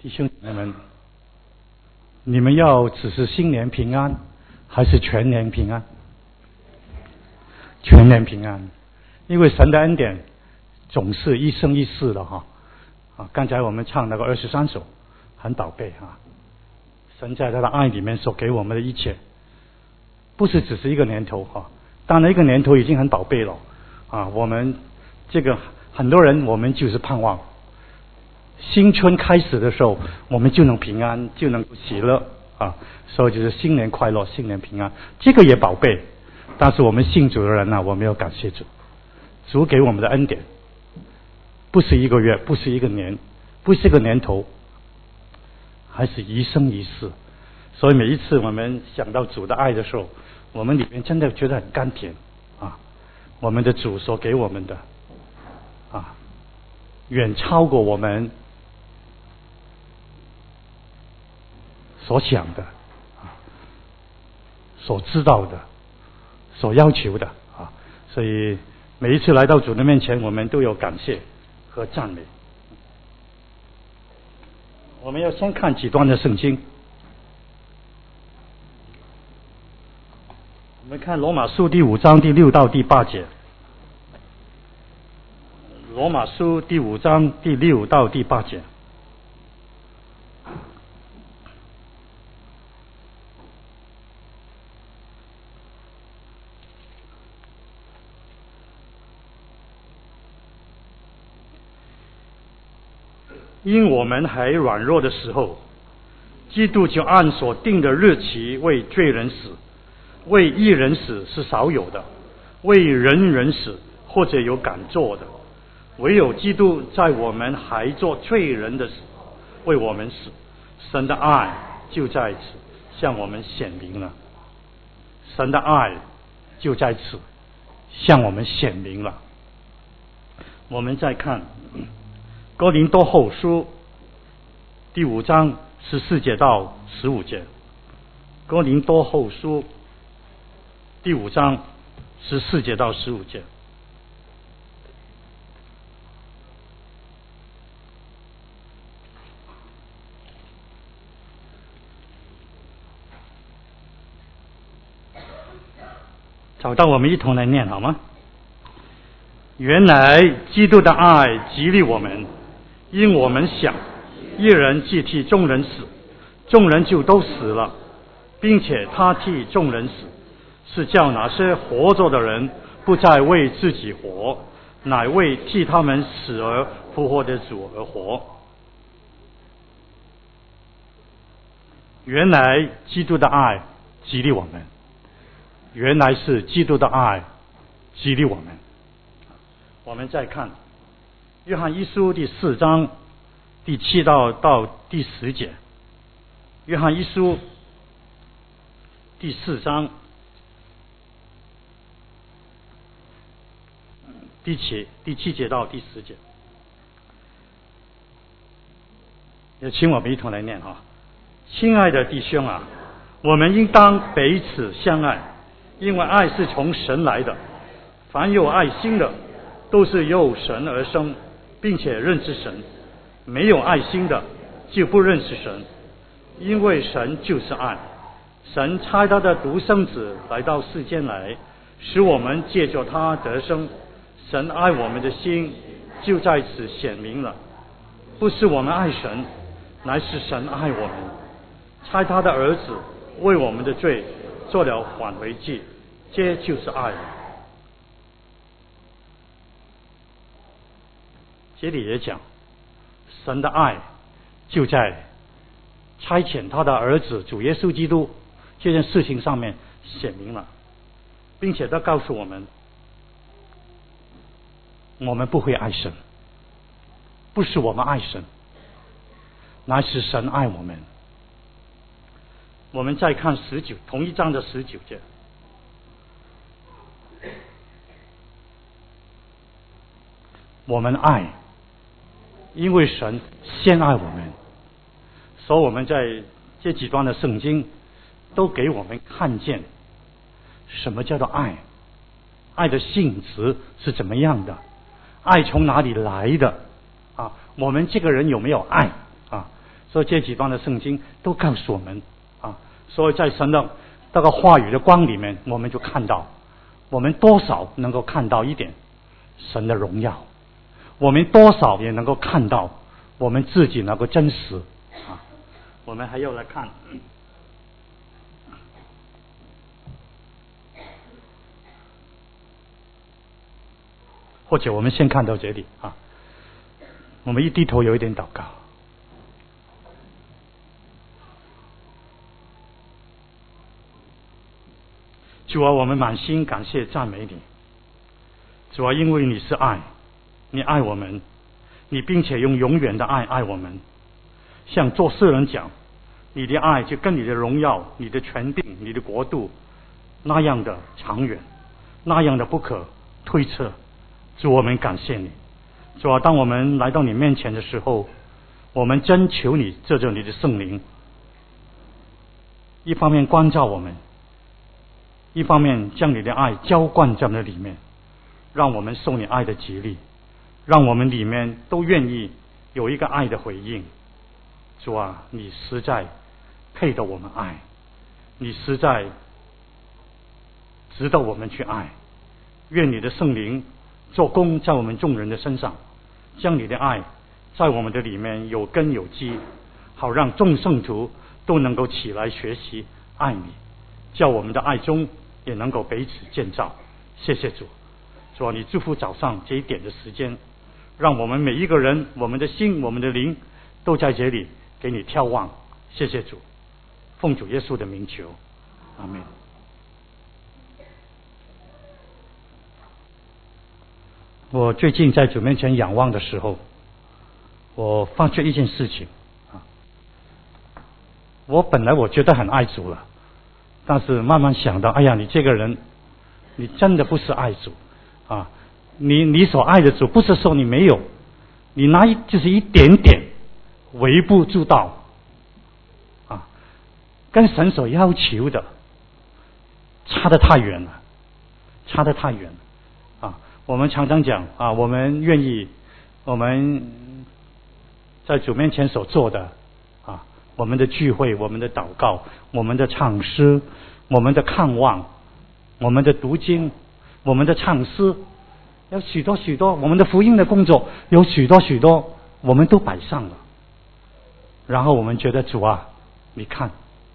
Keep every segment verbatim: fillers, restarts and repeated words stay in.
弟兄姐妹们，你们要只是新年平安，还是全年平安？全年平安，因为神的恩典总是一生一世的哈。啊，刚才我们唱那个二十三首，很宝贝啊。神在他的爱里面所给我们的一切，不是只是一个年头哈。当然，一个年头已经很宝贝了啊。我们这个很多人，我们就是盼望新春开始的时候，我们就能平安，就能喜乐啊。所以就是新年快乐，新年平安，这个也宝贝。但是我们信主的人呢、啊，我们要感谢主，主给我们的恩典，不是一个月，不是一个年，不是一个年头，还是一生一世。所以每一次我们想到主的爱的时候，我们里面真的觉得很甘甜啊。我们的主所给我们的啊，远超过我们所想的啊，所知道的，所要求的啊。所以每一次来到主的面前，我们都有感谢和赞美。我们要先看几段的圣经。我们看罗马书第五章第六到第八节。罗马书第五章第六到第八节。因我们还软弱的时候，基督就按所定的日期为罪人死，为义人死是少有的，为人人死或者有敢做的，唯有基督在我们还做罪人的时候为我们死，神的爱就在此向我们显明了。神的爱就在此向我们显明了。我们再看哥林多后书第五章十四节到十五节。哥林多后书第五章十四节到十五节。找到我们一同来念好吗？原来基督的爱激励我们，因我们想一人既替众人死，众人就都死了，并且他替众人死，是叫那些活着的人不再为自己活，乃为替他们死而复活的主而活。原来基督的爱激励我们，原来是基督的爱激励我们。我们再看约翰一书第四章第七到到第十节。约翰一书第四章第七第七节到第十节，也请我们一同来念哈。亲爱的弟兄啊，我们应当彼此相爱，因为爱是从神来的。凡有爱心的，都是由神而生，并且认识神。没有爱心的，就不认识神，因为神就是爱。神差他的独生子来到世间来，使我们借着他得生。神爱我们的心就在此显明了，不是我们爱神，乃是神爱我们，差他的儿子为我们的罪做了挽回祭，这就是爱。这里也讲神的爱就在差遣他的儿子主耶稣基督这件事情上面显明了，并且他告诉我们，我们不会爱神，不是我们爱神，乃是神爱我们。我们再看十九同一章的十九节。我们爱，因为神先爱我们，所以我们在这几段的圣经都给我们看见什么叫做爱，爱的性质是怎么样的，爱从哪里来的啊？我们这个人有没有爱啊？ 所以这几段的圣经都告诉我们啊，所以在神的这个话语的光里面，我们就看到我们多少能够看到一点神的荣耀，我们多少也能够看到我们自己能够真实啊。我们还要来看，或者我们先看到这里啊，我们一低头有一点祷告。主啊，我们满心感谢赞美你。主啊，因为你是爱，你爱我们，你并且用永远的爱爱我们。像做世人讲，你的爱就跟你的荣耀、你的权柄、你的国度那样的长远，那样的不可推测。主，我们感谢你。主啊，当我们来到你面前的时候，我们真求你借着你的圣灵，一方面关照我们，一方面将你的爱浇灌在我们的里面，让我们受你爱的激励，让我们里面都愿意有一个爱的回应。主啊，你实在配得我们爱，你实在值得我们去爱。愿你的圣灵做工在我们众人的身上，将你的爱在我们的里面有根有基，好让众圣徒都能够起来学习爱你，叫我们的爱中也能够彼此建造。谢谢主。主啊，你祝福早上这一点的时间，让我们每一个人，我们的心，我们的灵都在这里给你眺望。谢谢主，奉主耶稣的名求，阿们。我最近在主面前仰望的时候，我发觉一件事情啊，我本来我觉得很爱主了，但是慢慢想到，哎呀，你这个人，你真的不是爱主啊！你你所爱的主，不是说你没有，你拿一就是一点点，微不足道啊，跟神所要求的差得太远了，差得太远了啊！我们常常讲啊，我们愿意，我们在主面前所做的啊，我们的聚会，我们的祷告，我们的唱诗，我们的看望，我们的读经，我们的唱诗，有许多许多，我们的福音的工作有许多许多，我们都摆上了。然后我们觉得主啊，你看，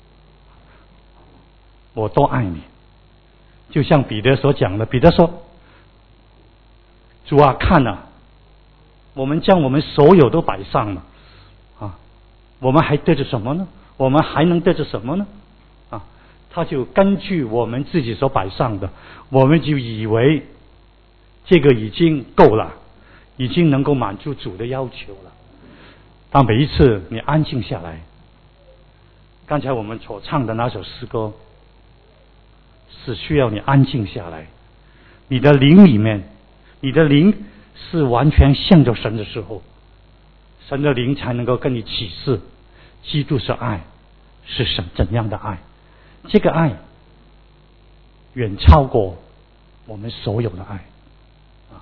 我多爱你。就像彼得所讲的，彼得说，主啊，看啊，我们将我们所有都摆上了啊，我们还得着什么呢？我们还能得着什么呢？啊，他就根据我们自己所摆上的，我们就以为这个已经够了，已经能够满足主的要求了。当每一次你安静下来，刚才我们所唱的那首诗歌，是需要你安静下来，你的灵里面，你的灵是完全向着神的时候，神的灵才能够跟你启示，基督是爱，是神怎样的爱，这个爱远超过我们所有的爱啊！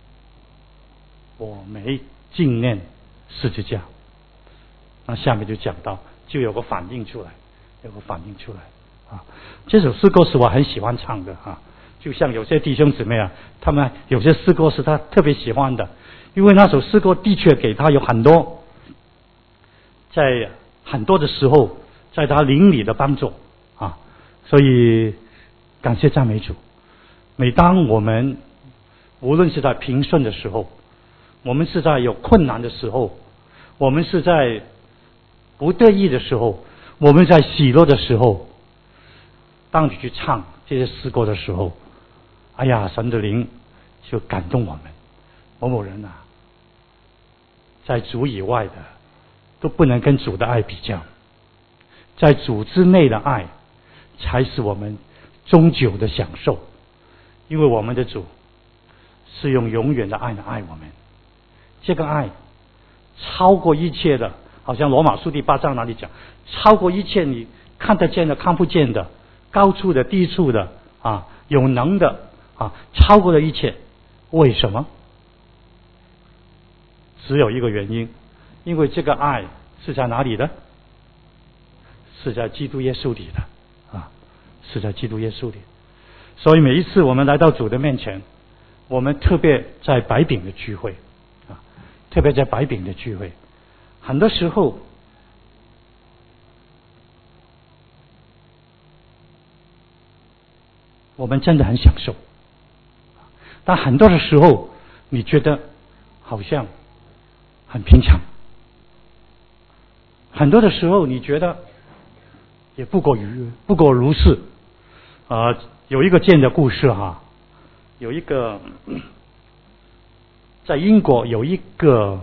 我没纪念十字架，那下面就讲到，就有个反应出来，有个反应出来啊！这首诗歌是我很喜欢唱的啊，就像有些弟兄姊妹啊，他们有些诗歌是他特别喜欢的，因为那首诗歌的确给他有很多，在很多的时候，在他灵里的帮助啊，所以感谢赞美主。每当我们无论是在平顺的时候，我们是在有困难的时候，我们是在不得意的时候，我们在喜乐的时候，当你去唱这些诗歌的时候，哎呀，神的灵就感动我们。某某人啊，在主以外的都不能跟主的爱比较，在主之内的爱才是我们终久的享受，因为我们的主是用永远的爱来爱我们，这个爱超过一切的，好像罗马书第八章那里讲，超过一切你看得见的看不见的，高处的低处的啊，有能的啊，超过了一切。为什么？只有一个原因，因为这个爱是在哪里的？是在基督耶稣里的啊，是在基督耶稣里。所以每一次我们来到主的面前，我们特别在白饼的聚会啊，特别在白饼的聚会，很多时候我们真的很享受，但很多的时候你觉得好像很平常，很多的时候你觉得也不过于不过如是。呃，有一个这样的故事哈，有一个在英国有一个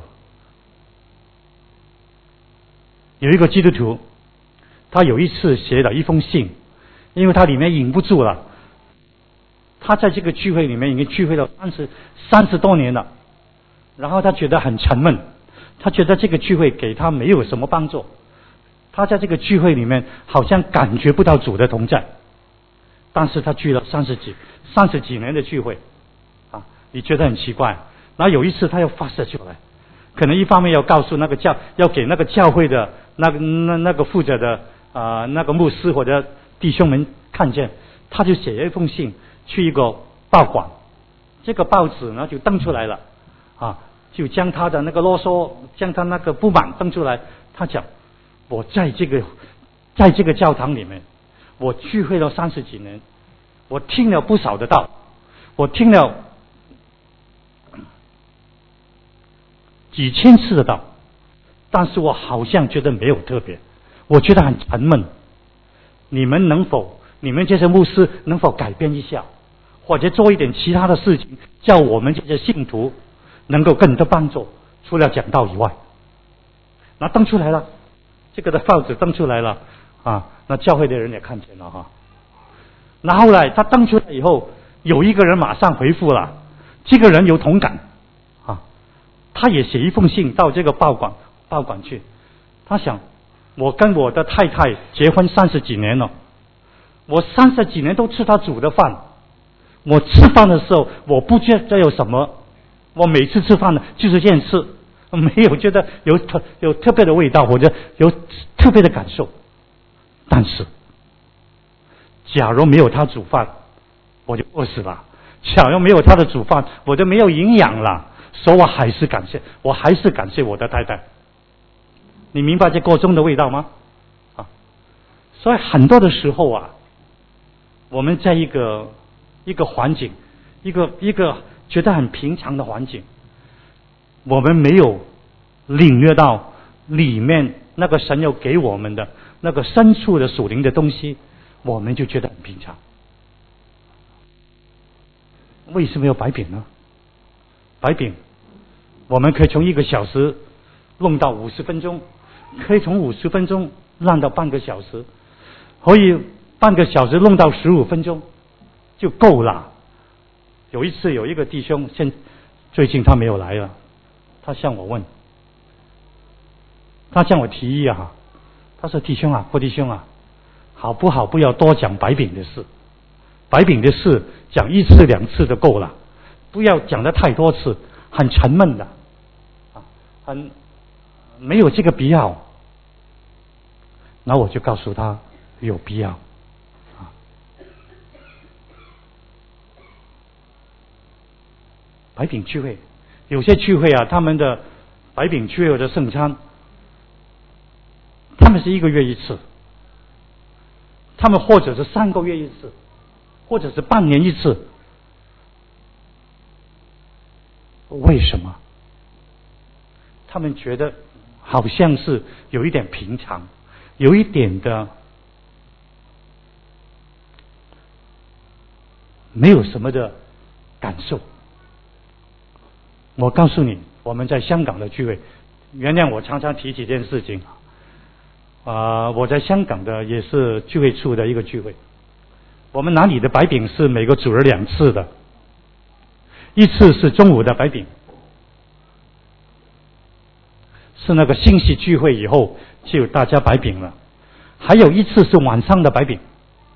有一个基督徒，他有一次写了一封信，因为他里面忍不住了。他在这个聚会里面已经聚会了三十三十多年了，然后他觉得很沉闷，他觉得这个聚会给他没有什么帮助，他在这个聚会里面好像感觉不到主的同在。但是他聚了三十几三十几年的聚会啊，你觉得很奇怪。然后有一次他又发射出来，可能一方面要告诉那个教，要给那个教会的那个那那个负责的啊、呃、那个牧师或者弟兄们看见，他就写了一封信去一个报馆，这个报纸呢就登出来了啊，就将他的那个啰嗦，将他那个不满登出来。他讲，我在这个在这个教堂里面，我聚会了三十几年，我听了不少的道，我听了几千次的道，但是我好像觉得没有特别，我觉得很沉闷。你们能否，你们这些牧师能否改变一下，或者做一点其他的事情，叫我们这些信徒能够更多帮助，除了讲道以外。那登出来了，这个的报纸登出来了啊，那教会的人也看见了哈。那后来他登出来以后，有一个人马上回复了，这个人有同感啊，他也写一封信到这个报馆报馆去。他想，我跟我的太太结婚三十几年了，我三十几年都吃他煮的饭，我吃饭的时候我不觉得有什么，我每次吃饭呢就是这样吃，没有觉得有特有特别的味道或者有特别的感受。但是假如没有他煮饭，我就饿死了；假如没有他的煮饭，我就没有营养了。所以我还是感谢，我还是感谢我的太太。你明白这锅中的味道吗？啊，所以很多的时候啊，我们在一个一个环境，一个一个觉得很平常的环境，我们没有领略到里面那个神要给我们的那个深处的属灵的东西，我们就觉得很平常。为什么有白饼呢？白饼我们可以从一个小时弄到五十分钟，可以从五十分钟让到半个小时，可以半个小时弄到十五分钟就够了。有一次有一个弟兄，现最近他没有来了，他向我问，他向我提议啊，他说弟兄啊，郭弟兄啊，好不好不要多讲白饼的事，白饼的事讲一次两次就够了，不要讲得太多次，很沉闷的啊，很没有这个必要。然后我就告诉他有必要啊。白饼聚会，有些聚会啊，他们的白饼聚会的圣餐，他们是一个月一次，他们或者是三个月一次，或者是半年一次。为什么？他们觉得好像是有一点平常，有一点的没有什么的感受。我告诉你，我们在香港的聚会，原谅我常常提起这件事情啊、呃，我在香港的也是聚会处的一个聚会，我们拿你的白饼是每个主日两次的，一次是中午的白饼，是那个信息聚会以后就大家白饼了，还有一次是晚上的白饼。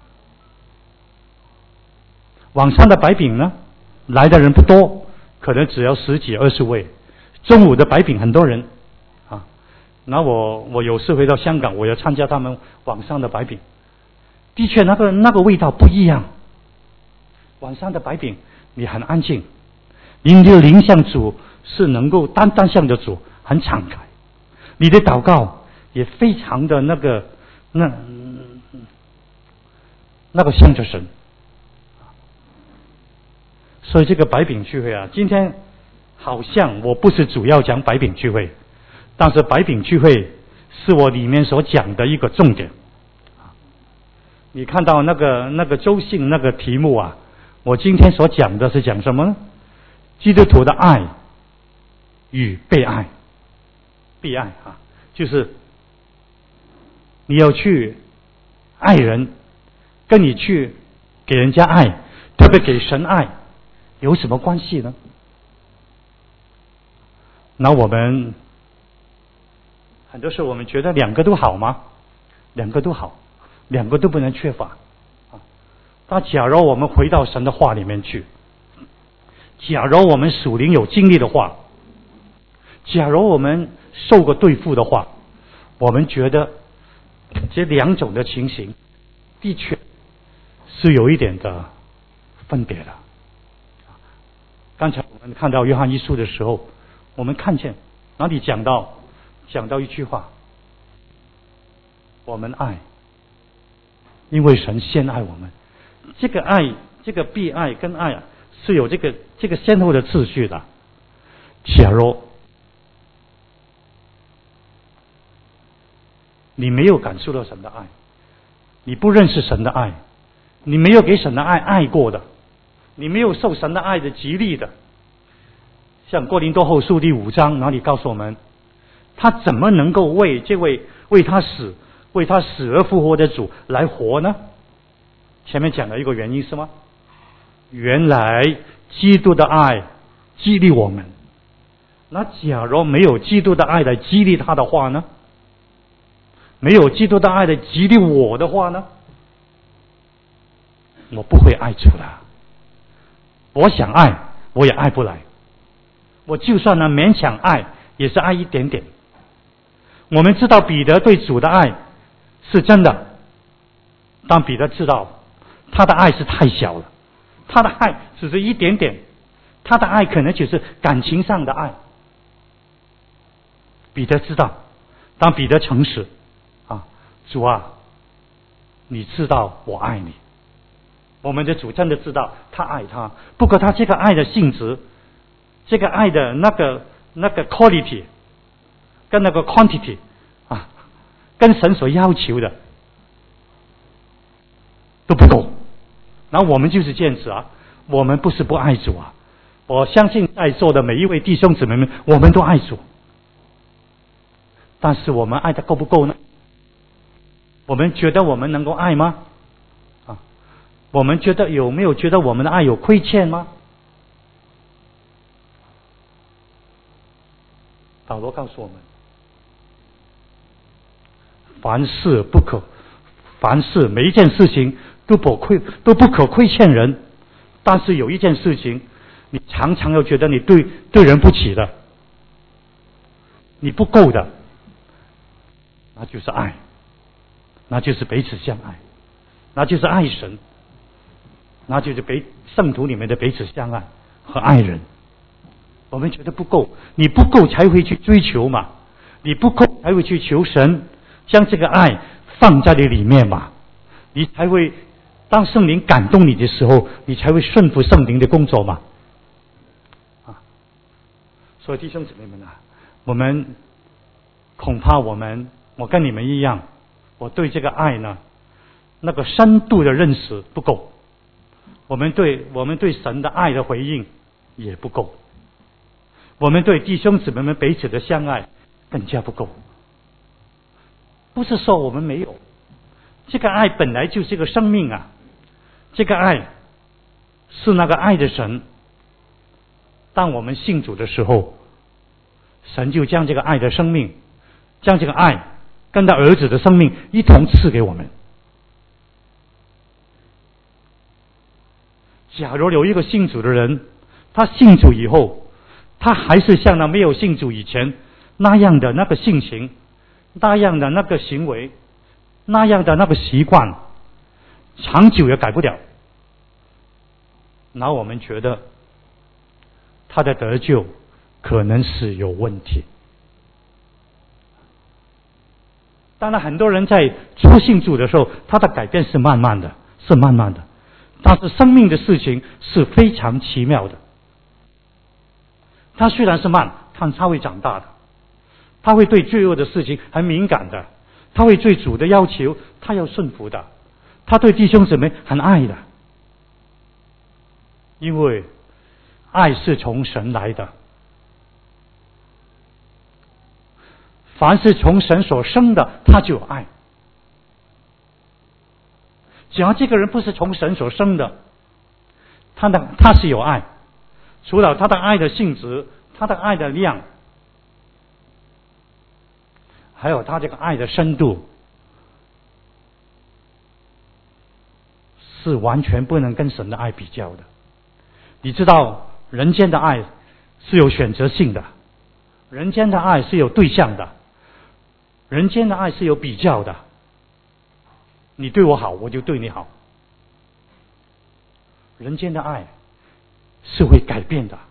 晚上的白饼呢，来的人不多，可能只有十几二十位。中午的白饼很多人啊， 那我我有时回到香港，我要参加他们晚上的白饼，的确那个那个味道不一样。晚上的白饼，你很安静，你的灵向主是能够单单向着主，很敞开，你的祷告也非常的那个那那个向着神。所以这个白饼聚会啊，今天好像我不是主要讲白饼聚会，但是白饼聚会是我里面所讲的一个重点。你看到那个那个周信那个题目啊，我今天所讲的是讲什么呢？基督徒的爱与被爱，被爱啊，就是你要去爱人，跟你去给人家爱，特别给神爱，有什么关系呢？那我们很多时候我们觉得两个都好吗？两个都好，两个都不能缺乏。那假如我们回到神的话里面去，假如我们属灵有经历的话，假如我们受过对付的话，我们觉得这两种的情形的确是有一点的分别的。刚才我们看到约翰一书的时候，我们看见哪里讲到讲到一句话，我们爱，因为神先爱我们。这个爱，这个被爱跟爱啊，是有这个这个先后的次序的。假如你没有感受到神的爱，你不认识神的爱，你没有给神的爱爱过的，你没有受神的爱的激励的，像哥林多后书第五章哪里告诉我们，他怎么能够为这位为他死为他死而复活的主来活呢？前面讲的一个原因是吗？原来基督的爱激励我们。那假如没有基督的爱来激励他的话呢？没有基督的爱来激励我的话呢？我不会爱主了。我想爱，我也爱不来。我就算呢勉强爱，也是爱一点点。我们知道彼得对主的爱是真的，但彼得知道他的爱是太小了，他的爱只是一点点，他的爱可能只是感情上的爱。彼得知道，当彼得诚实啊，主啊，你知道我爱你。我们的主真的知道他爱他，不过他这个爱的性质，这个爱的那个那个 quality 跟那个 quantity 啊，跟神所要求的都不够。然后我们就是这样子啊，我们不是不爱主啊，我相信在座的每一位弟兄姊妹们，我们都爱主，但是我们爱的够不够呢？我们觉得我们能够爱吗？啊，我们觉得有没有觉得我们的爱有亏欠吗？保罗告诉我们，凡事不可，凡事每一件事情都不亏都不可亏欠人，但是有一件事情，你常常又觉得你对对人不起的，你不够的，那就是爱，那就是彼此相爱，那就是爱神，那就是彼圣徒里面的彼此相爱和爱人。我们觉得不够，你不够才会去追求嘛，你不够才会去求神将这个爱放在你里面嘛，你才会当圣灵感动你的时候，你才会顺服圣灵的工作嘛。啊，所以弟兄姊妹们啊，我们恐怕我们我跟你们一样，我对这个爱呢，那个深度的认识不够，我们对我们对神的爱的回应也不够，我们对弟兄姊妹们彼此的相爱更加不够。不是说我们没有，这个爱本来就是一个生命啊，这个爱是那个爱的神，当我们信主的时候，神就将这个爱的生命，将这个爱跟他儿子的生命一同赐给我们。假如有一个信主的人，他信主以后，他还是像那没有信主以前那样的那个性情， 那样的那个行为，那样的那个习惯，长久也改不了，然后我们觉得他的得救可能是有问题。当然很多人在初信主的时候，他的改变是慢慢的，是慢慢的，但是生命的事情是非常奇妙的。他虽然是慢，但他会长大的，他会对罪恶的事情很敏感的，他会对主的要求他要顺服的，他对弟兄姊妹很爱的，因为爱是从神来的，凡是从神所生的，他就有爱。只要这个人不是从神所生的，他的他是有爱，除了他的爱的性质，他的爱的量，还有他这个爱的深度，是完全不能跟神的爱比较的。你知道人间的爱是有选择性的，人间的爱是有对象的，人间的爱是有比较的，你对我好，我就对你好。人间的爱是会改变的，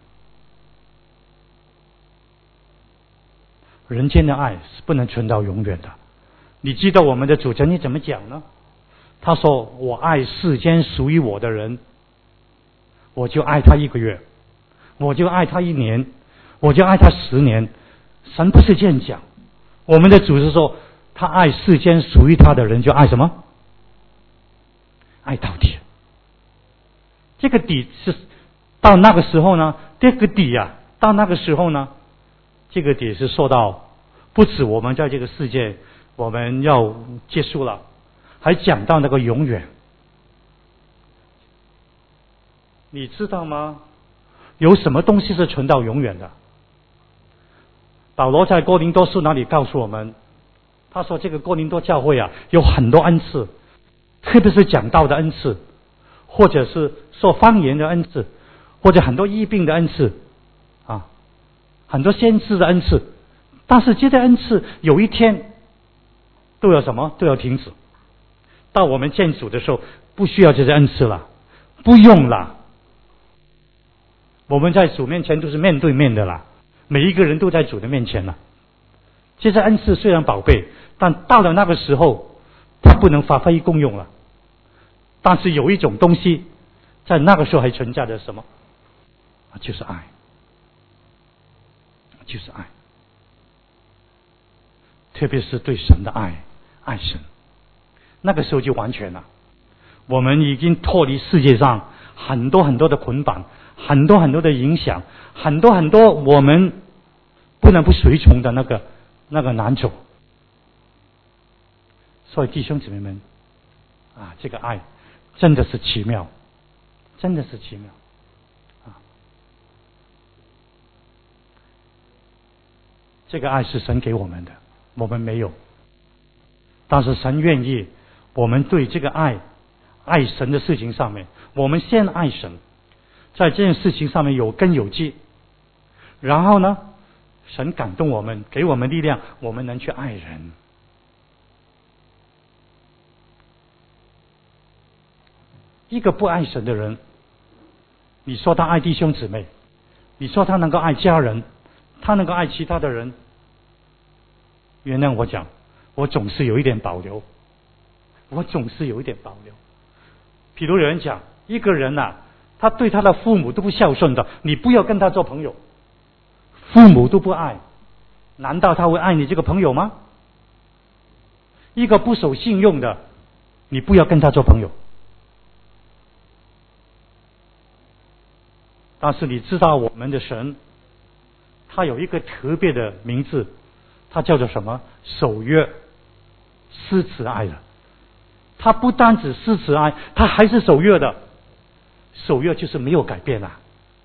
人间的爱是不能存到永远的。你记得我们的主曾经怎么讲呢？他说：我爱世间属于我的人，我就爱他一个月，我就爱他一年，我就爱他十年。神不是这样讲，我们的主是说，他爱世间属于他的人，就爱什么？爱到底。这个底是到那个时候呢，这个底啊，到那个时候呢，这个底是说到不止我们在这个世界我们要结束了，还讲到那个永远。你知道吗？有什么东西是存到永远的？保罗在哥林多书那里告诉我们，他说这个哥林多教会啊，有很多恩赐，特别是讲道的恩赐，或者是说方言的恩赐，或者很多医病的恩赐啊，很多先知的恩赐。但是这些恩赐有一天都要什么？都要停止。到我们见主的时候，不需要这些恩赐了，不用了。我们在主面前都是面对面的啦，每一个人都在主的面前了。这些恩赐虽然宝贝，但到了那个时候，它不能发挥功用了。但是有一种东西，在那个时候还存在着什么？就是爱，就是爱。特别是对神的爱，爱神，那个时候就完全了。我们已经脱离世界上很多很多的捆绑，很多很多的影响，很多很多我们不能不随从的那个那个难走。所以弟兄姊妹们啊，这个爱真的是奇妙，真的是奇妙啊！这个爱是神给我们的，我们没有，但是神愿意我们对这个爱爱神的事情上面，我们先爱神，在这件事情上面有根有基，然后呢，神感动我们，给我们力量，我们能去爱人。一个不爱神的人，你说他爱弟兄姊妹，你说他能够爱家人，他能够爱其他的人，原谅我讲，我总是有一点保留，我总是有一点保留。譬如有人讲，一个人啊，他对他的父母都不孝顺的，你不要跟他做朋友。父母都不爱，难道他会爱你这个朋友吗？一个不守信用的，你不要跟他做朋友。但是你知道我们的神，他有一个特别的名字，他叫做什么？守约施慈爱的。他不单只施慈爱，他还是守约的。守约就是没有改变啊。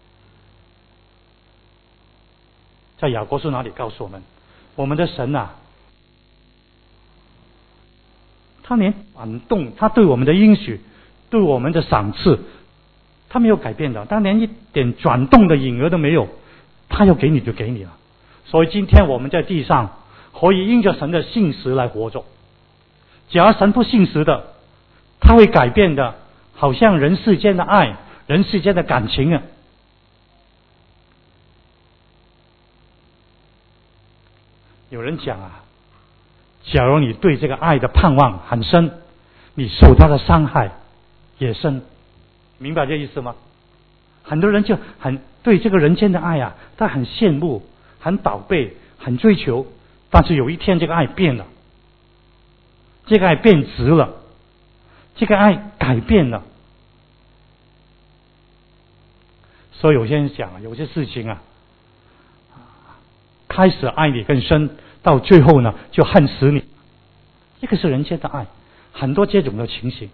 在雅各书那里告诉我们，我们的神啊，他连转动，他对我们的应许，对我们的赏赐，他没有改变的，他连一点转动的影儿都没有，他要给你就给你了。所以今天我们在地上， 可以因着神的信实来活着。假如神不信实的，他会改变的，好像人世间的爱，人世间的感情啊。有人讲啊，假如你对这个爱的盼望很深，你受他的伤害也深，明白这意思吗？很多人就很对这个人间的爱啊，他很羡慕，很宝贝，很追求，但是有一天这个爱变了，这个爱变质了，这个爱改变了。所以有些人讲，有些事情啊，开始爱你更深，到最后呢就恨死你。这个是人间的爱，很多这种的情形。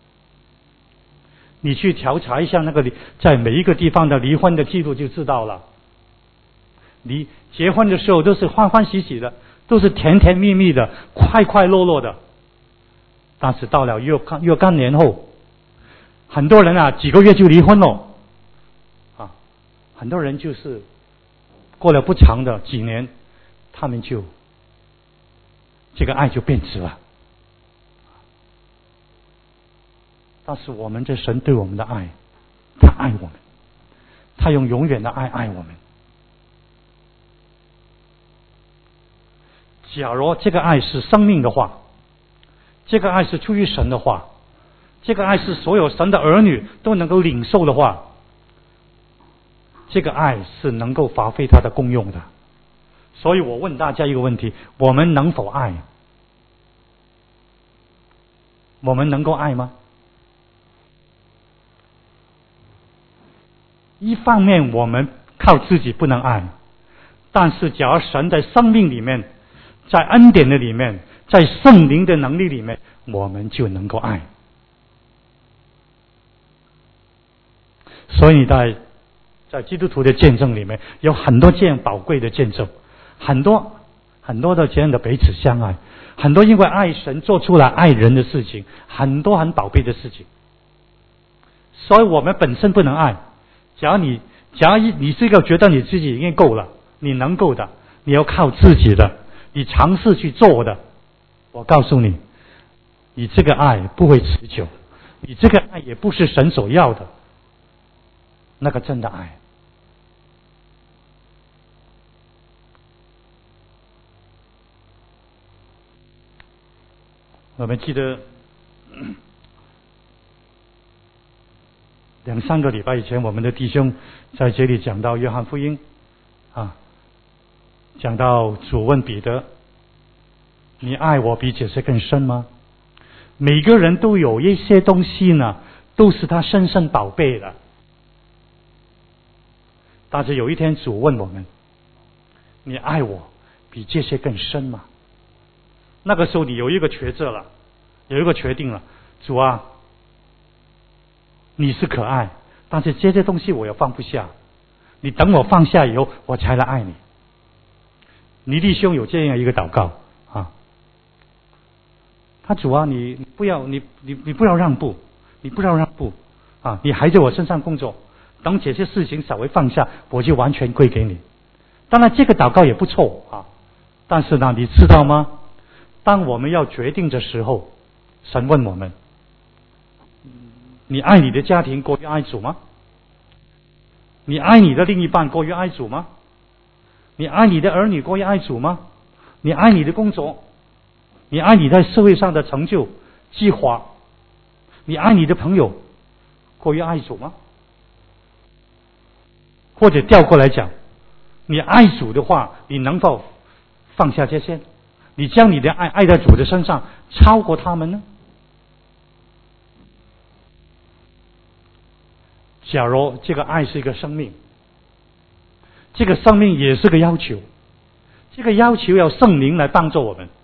你去调查一下那个在每一个地方的离婚的记录就知道了。离结婚的时候都是欢欢喜喜的，都是甜甜蜜蜜的，快快乐乐的。但是到了若干若干年后，很多人啊几个月就离婚了啊，很多人就是过了不长的几年，他们就这个爱就变质了。但是我们这神对我们的爱，他爱我们，他用永远的爱爱我们。假如这个爱是生命的话，这个爱是出于神的话，这个爱是所有神的儿女都能够领受的话，这个爱是能够发挥它的功用的。所以我问大家一个问题，我们能否爱？我们能够爱吗？一方面我们靠自己不能爱，但是假如神在生命里面，在恩典的里面，在圣灵的能力里面，我们就能够爱。所以在在基督徒的见证里面，有很多这样宝贵的见证，很多很多的这样的彼此相爱，很多因为爱神做出来爱人的事情，很多很宝贝的事情。所以我们本身不能爱。假如你假如你是一个觉得你自己已经够了，你能够的，你要靠自己的，你尝试去做的，我告诉你，你这个爱不会持久，你这个爱也不是神所要的那个真的爱。我们记得两三个礼拜以前，我们的弟兄在这里讲到约翰福音啊，讲到主问彼得，你爱我比这些更深吗？每个人都有一些东西呢，都是他深深宝贝的。但是有一天主问我们，你爱我比这些更深吗？那个时候你有一个抉择了，有一个决定了，主啊，你是可爱，但是这些东西我也放不下，你等我放下以后我才来爱你。尼弟兄有这样一个祷告啊，他主啊，你不要你你你不要让步，你不要让步啊，你还在我身上工作，等这些事情稍微放下，我就完全归给你。当然这个祷告也不错啊，但是呢，你知道吗？当我们要决定的时候，神问我们，你爱你的家庭过于爱主吗？你爱你的另一半过于爱主吗？你爱你的儿女过于爱主吗？你爱你的工作，你爱你在社会上的成就计划，你爱你的朋友过于爱主吗？或者调过来讲，你爱主的话，你能否放下这些？你将你的爱爱在主的身上，超过他们呢？假如这个爱是一个生命，这个生命也是个要求，这个要求要圣灵来帮助我们，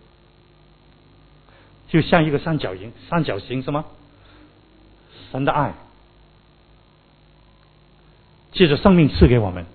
就像一个三角形，三角形是吗？神的爱借着生命赐给我们，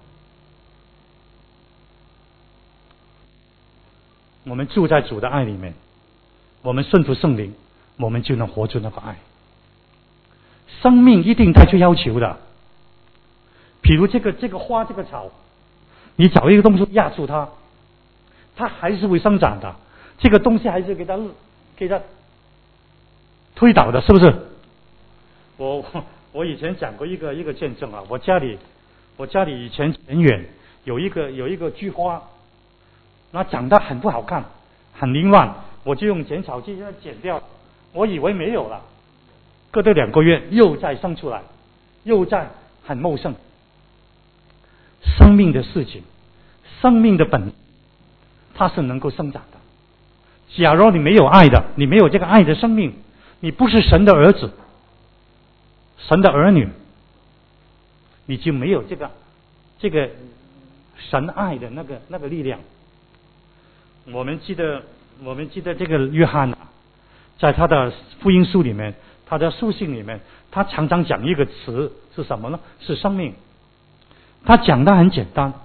我们住在主的爱里面，我们顺服圣灵，我们就能活出那个爱。生命一定带出要求的，比如这个这个花这个草，你找一个东西压住它， 它还是会生长的，这个东西还是给它给它推倒的，是不是？我我我以前讲过一个一个见证啊，我家里我家里以前很远有一个有一个菊花，那长得很不好看，很凌乱，我就用剪草机给它剪掉，我以为没有了，隔了两个月又再生出来，又再很茂盛。生命的事情，生命的本它是能够生长的。假如你没有爱的，你没有这个爱的生命，你不是神的儿子，神的儿女，你就没有这个这个神爱的那个那个力量。我们记得我们记得这个约翰啊，在他的福音书里面，他的书信里面，他常常讲一个词是什么呢？是生命。他讲的很简单，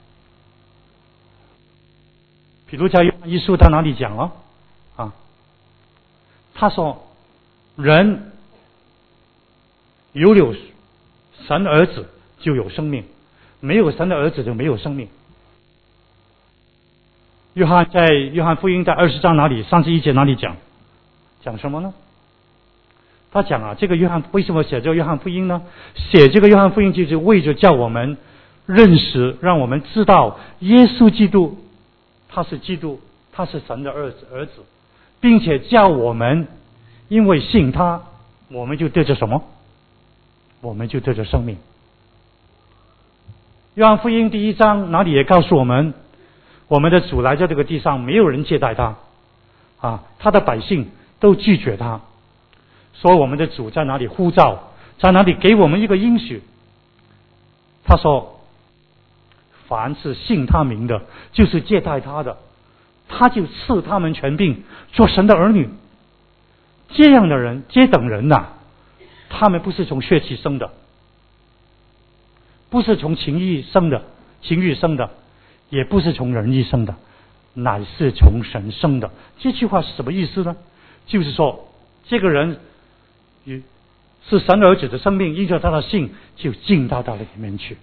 比如在约翰一书他哪里讲了啊？他说人有了神的儿子就有生命，没有神的儿子就没有生命。约翰在约翰福音在二十章哪里三十一节哪里讲讲什么呢？他讲啊，这个约翰为什么写这个约翰福音呢？写这个约翰福音就是为着叫我们认识，让我们知道耶稣基督他是基督，他是神的儿子儿子，并且叫我们因为信他，我们就得着什么？我们就得着生命。约翰福音第一章哪里也告诉我们，我们的主来在这个地上，没有人接待他啊，他的百姓都拒绝他。所以我们的主在哪里呼召，在哪里给我们一个应许。他说凡是信他名的，就是接待他的，他就赐他们权柄做神的儿女。这样的人，这等人呐、啊，他们不是从血气生的，不是从情欲生的，情欲生的，也不是从人意生的，乃是从神生的。这句话是什么意思呢？就是说这个人是神儿子的生命，因着他的信就进到他的里面去。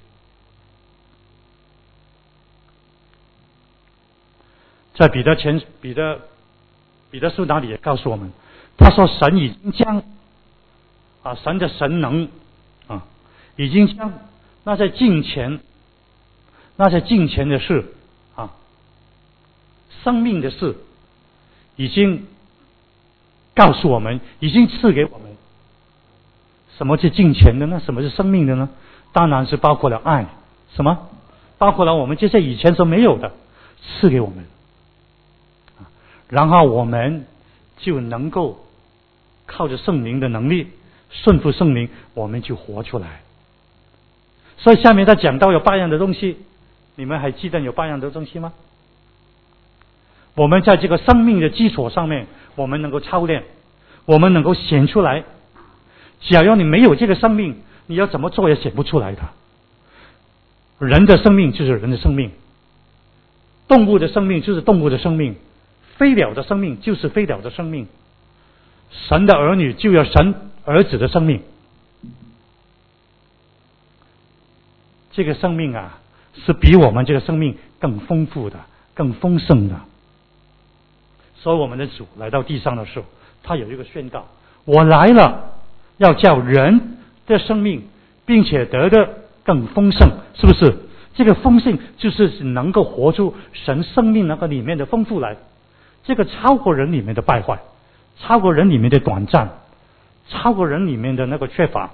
在彼得前彼得彼得书哪里也告诉我们，他说神已经将啊神的神能啊已经将那在近前那在近前的事啊生命的事已经告诉我们，已经赐给我们。什么是近前的呢？什么是生命的呢？当然是包括了爱。什么？包括了我们这些以前所没有的，赐给我们。然后我们就能够靠着圣灵的能力，顺服圣灵，我们就活出来。所以下面他讲到有八样的东西，你们还记得有八样的东西吗？我们在这个生命的基础上面，我们能够操练，我们能够显出来。假如你没有这个生命，你要怎么做也显不出来的。人的生命就是人的生命，动物的生命就是动物的生命，飞鸟的生命就是飞鸟的生命，神的儿女就有神儿子的生命。这个生命啊，是比我们这个生命更丰富的，更丰盛的。所以我们的主来到地上的时候，他有一个宣告：我来了，要叫人的生命，并且得的更丰盛。是不是？这个丰盛就是能够活出神生命那个里面的丰富来，这个超过人里面的败坏，超过人里面的短暂，超过人里面的那个缺乏。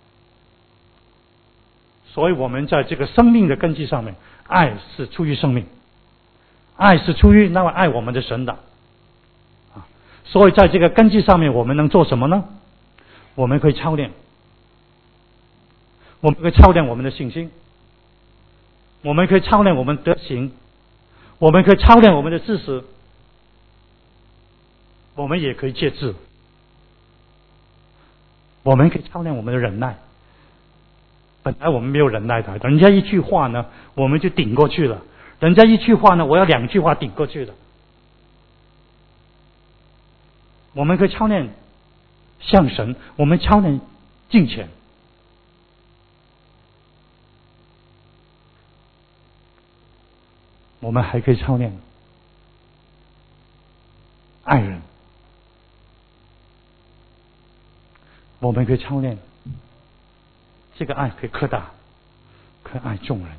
所以我们在这个生命的根基上面，爱是出于生命，爱是出于那位爱我们的神的啊。所以在这个根基上面，我们能做什么呢？我们可以操练，我们可以操练我们的信心，我们可以操练我们的德行，我们可以操练我们的知识，我们也可以节制，我们可以操练我们的忍耐。本来我们没有忍耐的，人家一句话呢，我们就顶过去了；人家一句话呢，我要两句话顶过去了。我们可以操练向神，我们操练敬虔。我们还可以操练我们可以操练这个爱，可以扩大，可以爱众人。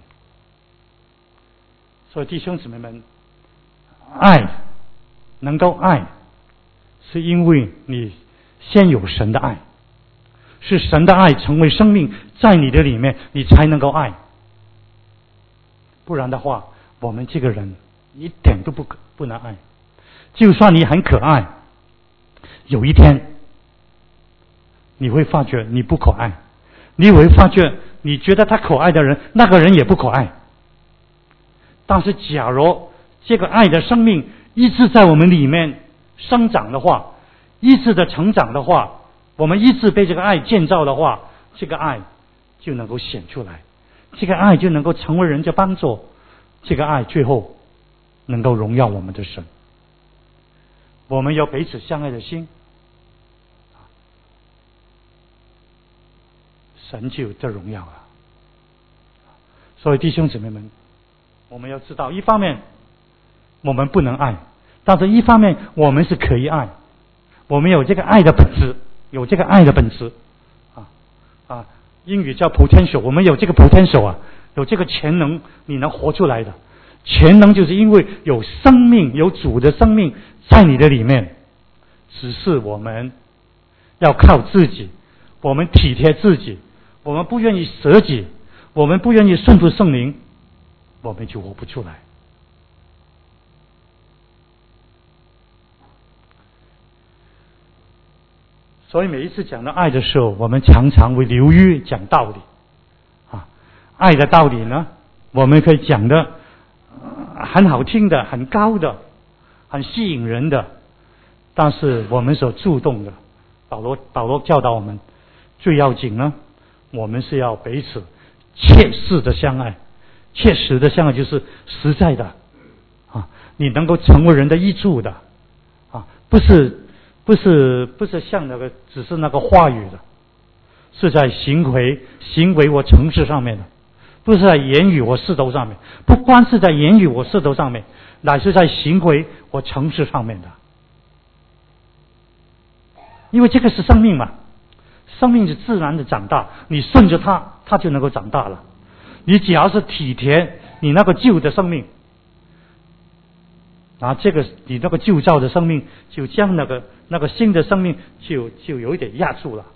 所以弟兄姊妹们，爱能够爱，是因为你先有神的爱，是神的爱成为生命在你的里面，你才能够爱。不然的话，我们这个人一点都不可不能爱。就算你很可爱，有一天你会发觉你不可爱，你会发觉你觉得他可爱的人，那个人也不可爱。但是假如这个爱的生命一直在我们里面生长的话，一直的成长的话，我们一直被这个爱建造的话，这个爱就能够显出来，这个爱就能够成为人家帮助，这个爱最后能够荣耀我们的神。我们有彼此相爱的心，神就有这荣耀了。所以弟兄姊妹们，我们要知道，一方面我们不能爱，但是一方面我们是可以爱，我们有这个爱的本质，有这个爱的本质啊啊，英语叫 potential， 我们有这个 potential 啊，有这个潜能，你能活出来的潜能，就是因为有生命，有主的生命在你的里面，只是我们要靠自己，我们体贴自己，我们不愿意舍己，我们不愿意顺服圣灵，我们就活不出来。所以每一次讲到爱的时候，我们常常会流于讲道理啊。爱的道理呢，我们可以讲的、呃、很好听的，很高的，很吸引人的，但是我们所注重的，保罗保罗教导我们，最要紧呢，我们是要彼此切实的相爱。切实的相爱就是实在的啊，你能够成为人的益处的啊，不是不是不是像那个只是那个话语的，是在行为行为或诚实上面的，不是在言语或事头上面，不光是在言语或事头上面，乃是在行为或诚实上面的。因为这个是生命嘛，生命是自然的长大，你顺着它，它就能够长大了。你只要是体贴你那个旧的生命，啊，这个你那个旧造的生命，就将那个那个新的生命就就有一点压住了。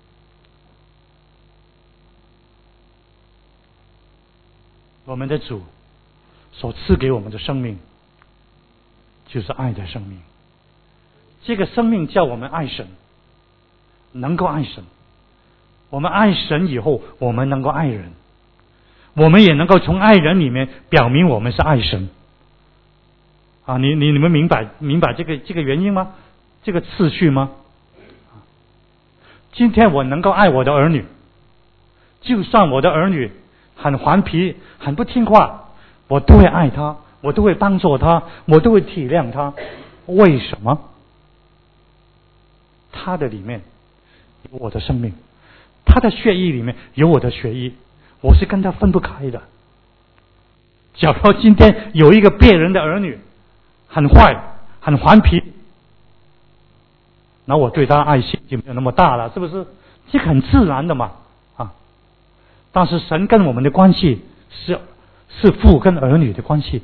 我们的主所赐给我们的生命，就是爱的生命。这个生命叫我们爱神，能够爱神。我们爱神以后，我们能够爱人。我们也能够从爱人里面表明我们是爱神啊！你你你们明白明白这个这个原因吗？这个次序吗？今天我能够爱我的儿女，就算我的儿女很顽皮、很不听话，我都会爱他，我都会帮助他，我都会体谅他。为什么？他的里面有我的生命，他的血液里面有我的血液。我是跟他分不开的。假如今天有一个别人的儿女很坏、很顽皮，那我对他爱心就没有那么大了，是不是？这个很自然的嘛啊！但是神跟我们的关系是是父跟儿女的关系，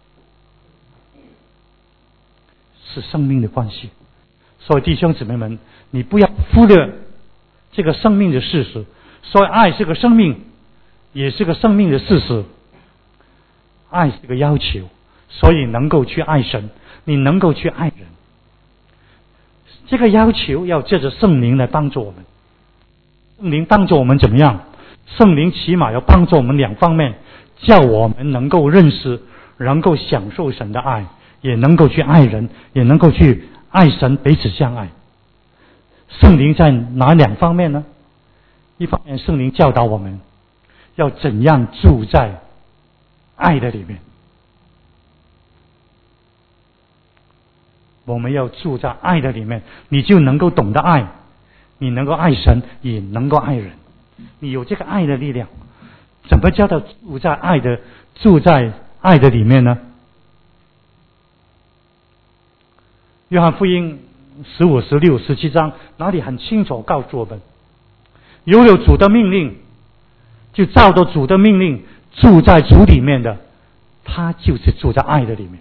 是生命的关系。所以弟兄姊妹们，你不要忽略这个生命的事实。所以爱是个生命，也是个生命的事实。爱是个要求，所以能够去爱神，你能够去爱人。这个要求要借着圣灵来帮助我们。圣灵帮助我们怎么样？圣灵起码要帮助我们两方面，叫我们能够认识，能够享受神的爱，也能够去爱人，也能够去爱神，彼此相爱。圣灵在哪两方面呢？一方面，圣灵教导我们要怎样住在爱的里面，我们要住在爱的里面，你就能够懂得爱，你能够爱神，也能够爱人。你有这个爱的力量，怎么叫做住在爱的住在爱的里面呢？约翰福音十五、十六、十七章那里很清楚告诉我们， 有了主的命令，就照着主的命令住在主里面的，他就是住在爱的里面。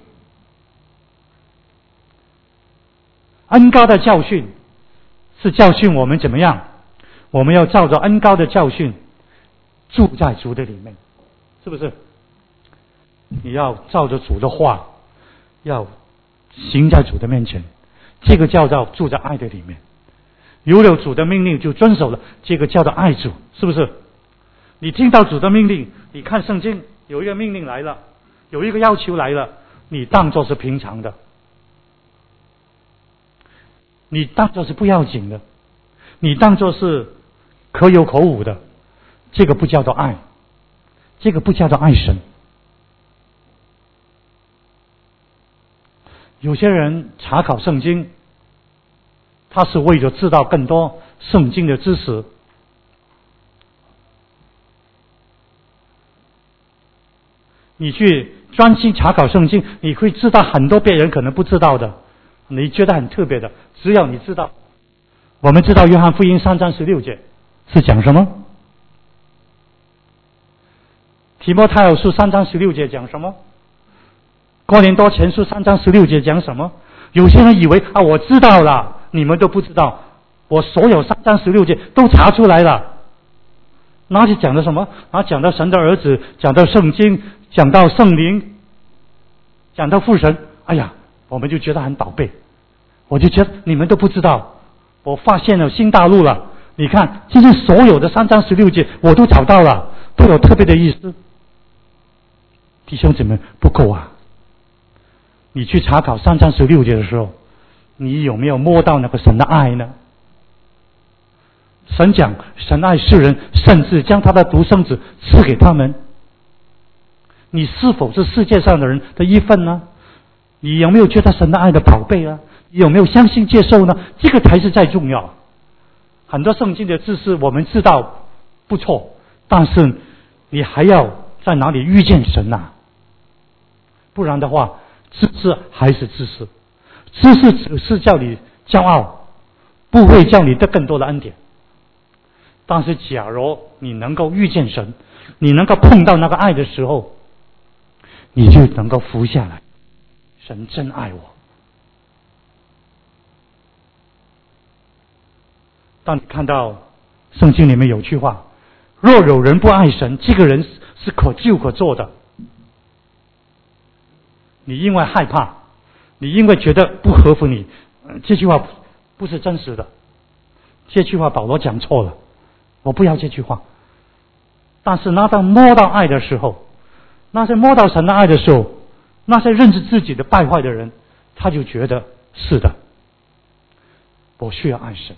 恩膏的教训是教训我们怎么样？我们要照着恩膏的教训住在主的里面，是不是？你要照着主的话，要行在主的面前，这个叫做住在爱的里面。有了主的命令就遵守了，这个叫做爱主，是不是？你听到主的命令，你看圣经有一个命令来了，有一个要求来了，你当作是平常的，你当作是不要紧的，你当作是可有可无的，这个不叫做爱，这个不叫做爱神。有些人查考圣经，他是为了知道更多圣经的知识。你去专心查考圣经，你会知道很多别人可能不知道的，你觉得很特别的，只要你知道。我们知道约翰福音三章十六节是讲什么？提摩太后书三章十六节讲什么？哥林多前书三章十六节讲什么？有些人以为啊，我知道了，你们都不知道，我所有三章十六节都查出来了。那是讲的什么？啊，讲到神的儿子，讲到圣经，讲到圣灵，讲到父神。哎呀，我们就觉得很宝贝，我就觉得你们都不知道，我发现了新大陆了。你看，这些所有的三章十六节我都找到了，都有特别的意思。弟兄姊妹，不够啊！你去查考三章十六节的时候，你有没有摸到那个神的爱呢？神讲神爱世人，甚至将他的独生子赐给他们。你是否是世界上的人的一份呢？你有没有觉得神的爱的宝贝啊？你有没有相信接受呢？这个才是最重要。很多圣经的知识我们知道不错，但是你还要在哪里遇见神啊？不然的话，知识还是知识，知识只是叫你骄傲，不会叫你得更多的恩典。但是假如你能够遇见神，你能够碰到那个爱的时候，你就能够服下来，神真爱我。当你看到圣经里面有句话，若有人不爱神，这个人是可救可做的。你因为害怕，你因为觉得不合乎你，这句话不是真实的。这句话保罗讲错了，我不要这句话。但是那当摸到爱的时候，那些摸到神的爱的时候，那些认识自己的败坏的人，他就觉得是的，我需要爱神。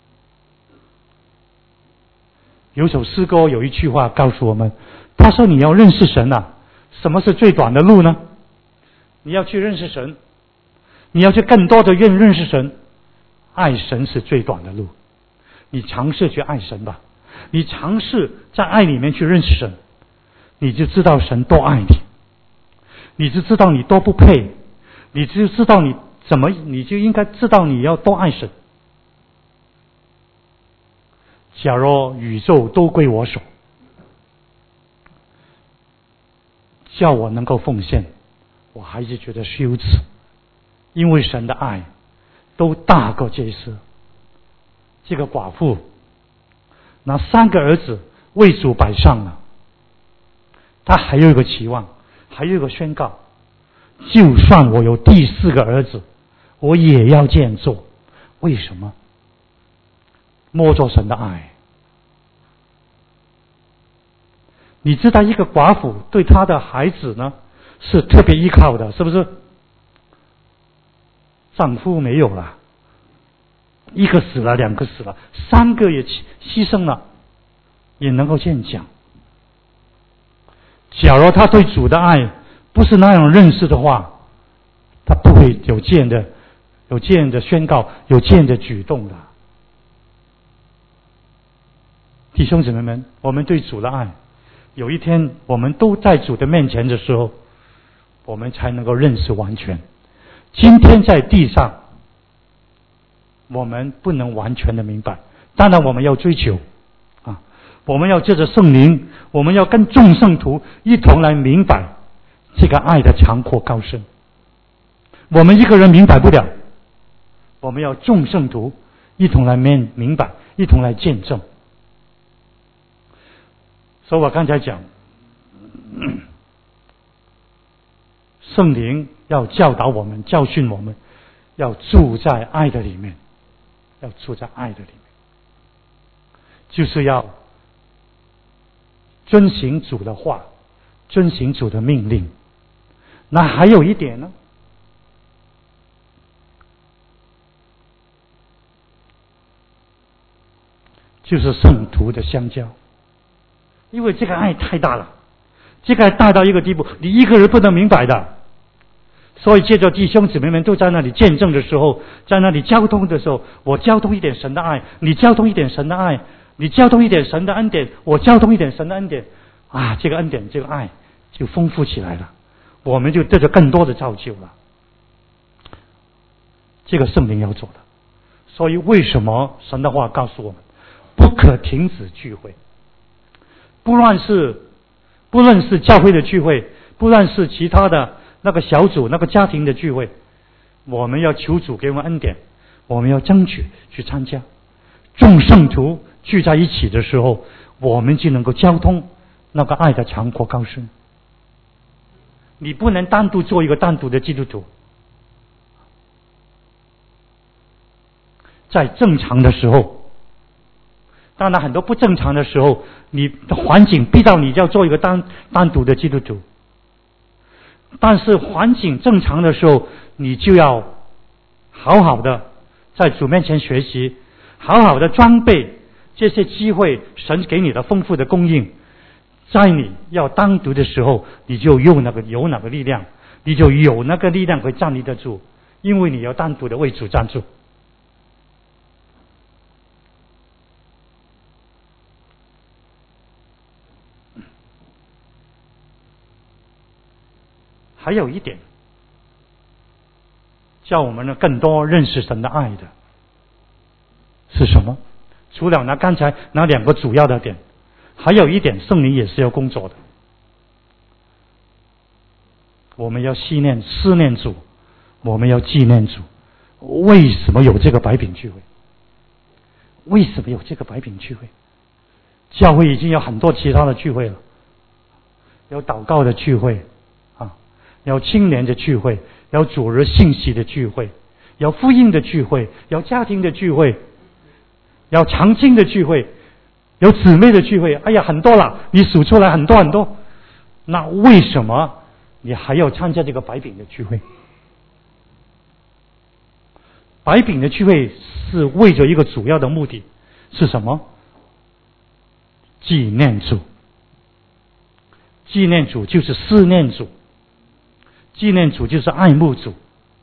有首诗歌有一句话告诉我们，他说你要认识神啊，什么是最短的路呢？你要去认识神，你要去更多的认认识神，爱神是最短的路。你尝试去爱神吧，你尝试在爱里面去认识神，你就知道神多爱你，你就知道你多不配，你就知道你怎么，你就应该知道你要多爱神。假如宇宙都归我手，叫我能够奉献，我还是觉得羞耻，因为神的爱都大过这事。这个寡妇拿三个儿子为主摆上了，他还有一个期望，还有一个宣告，就算我有第四个儿子，我也要这样做。为什么？摸着神的爱。你知道一个寡妇对她的孩子呢是特别依靠的，是不是？丈夫没有了，一个死了，两个死了，三个也牺牲了，也能够这样讲。假如他对主的爱不是那样认识的话，他不会有这样的有这样的宣告，有这样的举动的。弟兄姊妹们，我们对主的爱，有一天我们都在主的面前的时候，我们才能够认识完全。今天在地上我们不能完全的明白，当然我们要追求， 我们要借着圣灵，我们要跟众圣徒一同来明白这个爱的长阔高深。我们一个人明白不了，我们要众圣徒一同来明明白，一同来见证。所以我刚才讲，圣灵要教导我们，教训我们，要住在爱的里面，要住在爱的里面，就是要遵行主的话，遵行主的命令。那还有一点呢，就是圣徒的相交。因为这个爱太大了，这个爱大到一个地步，你一个人不能明白的。所以借着弟兄姊妹们都在那里见证的时候，在那里交通的时候，我交通一点神的爱，你交通一点神的爱，你交通一点神的恩典，我交通一点神的恩典，啊，这个恩典这个爱就丰富起来了，我们就得着更多的造就了。这个圣灵要做的。所以为什么神的话告诉我们不可停止聚会，不论是不论是教会的聚会，不论是其他的那个小组那个家庭的聚会，我们要求主给我们恩典，我们要争取去参加。众圣徒聚在一起的时候，我们就能够交通那个爱的长阔高深。你不能单独做一个单独的基督徒。在正常的时候，当然很多不正常的时候，你的环境逼到你要做一个单单独的基督徒。但是环境正常的时候，你就要好好的在主面前学习，好好的装备这些机会，神给你的丰富的供应。在你要单独的时候，你就有那个有那个力量，你就有那个力量可以站立得住，因为你要单独的为主站住。还有一点，叫我们呢更多认识神的爱的是什么？除了那刚才那两个主要的点，还有一点，圣灵也是要工作的。我们要思念思念主，我们要纪念主。为什么有这个白饼聚会？为什么有这个白饼聚会？教会已经有很多其他的聚会了，有祷告的聚会啊，有青年的聚会，有主日信息的聚会，有福音的聚会，有家庭的聚会，有长经的聚会，有姊妹的聚会。哎呀，很多了，你数出来很多很多。那为什么你还要参加这个白饼的聚会？白饼的聚会是为着一个主要的目的，是什么？纪念主。纪念主就是思念主，纪念主就是爱慕主。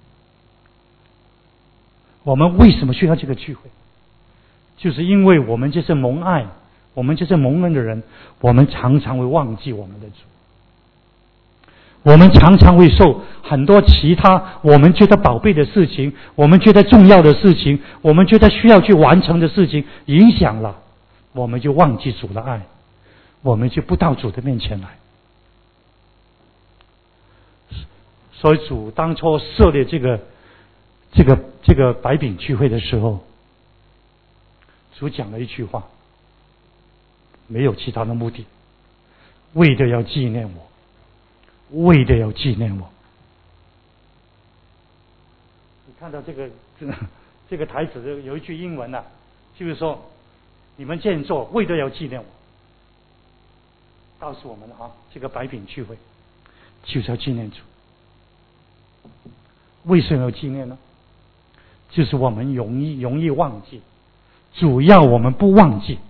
我们为什么需要这个聚会？就是因为我们这些蒙爱，我们这些蒙恩的人，我们常常会忘记我们的主，我们常常会受很多其他我们觉得宝贝的事情，我们觉得重要的事情，我们觉得需要去完成的事情影响了，我们就忘记主的爱，我们就不到主的面前来。所以主当初设立这个这个这个白饼聚会的时候，主讲了一句话，没有其他的目的，为的要纪念我，为的要纪念我。你看到这个这个这个台词有一句英文啊，就是说你们这样做为的要纪念我，告诉我们啊，这个白饼聚会就是要纪念主。为什么要纪念呢？就是我们容易容易忘记，主要我们不忘记，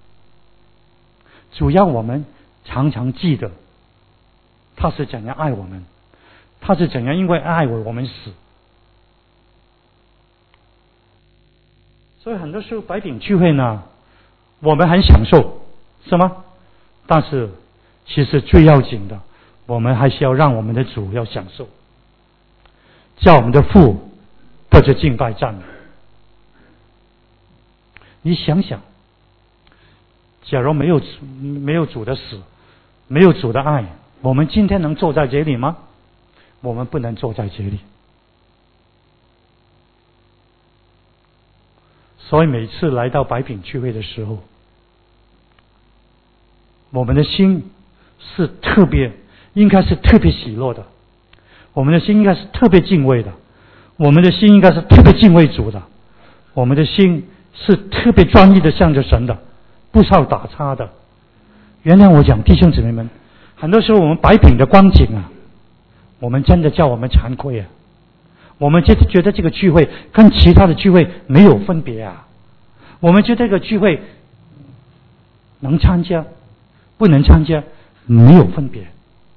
主要我们常常记得他是怎样爱我们，他是怎样因为爱我我们死。所以很多时候白饼聚会呢，我们很享受，是吗？但是其实最要紧的，我们还是要让我们的主要享受，叫我们的父得着敬拜赞美。你想想， 假如没有没有主的死，没有主的爱，我们今天能坐在这里吗？我们不能坐在这里。所以每次来到白饼聚会的时候，我们的心是特别，应该是特别喜乐的，我们的心应该是特别敬畏的，我们的心应该是特别敬畏主的，我们的心是特别专一的向着神的，不少打岔的。原谅我讲，弟兄姊妹们，很多时候我们白饼的光景啊，我们真的叫我们惭愧啊！我们觉得觉得这个聚会跟其他的聚会没有分别啊，我们觉得这个聚会能参加不能参加没有分别。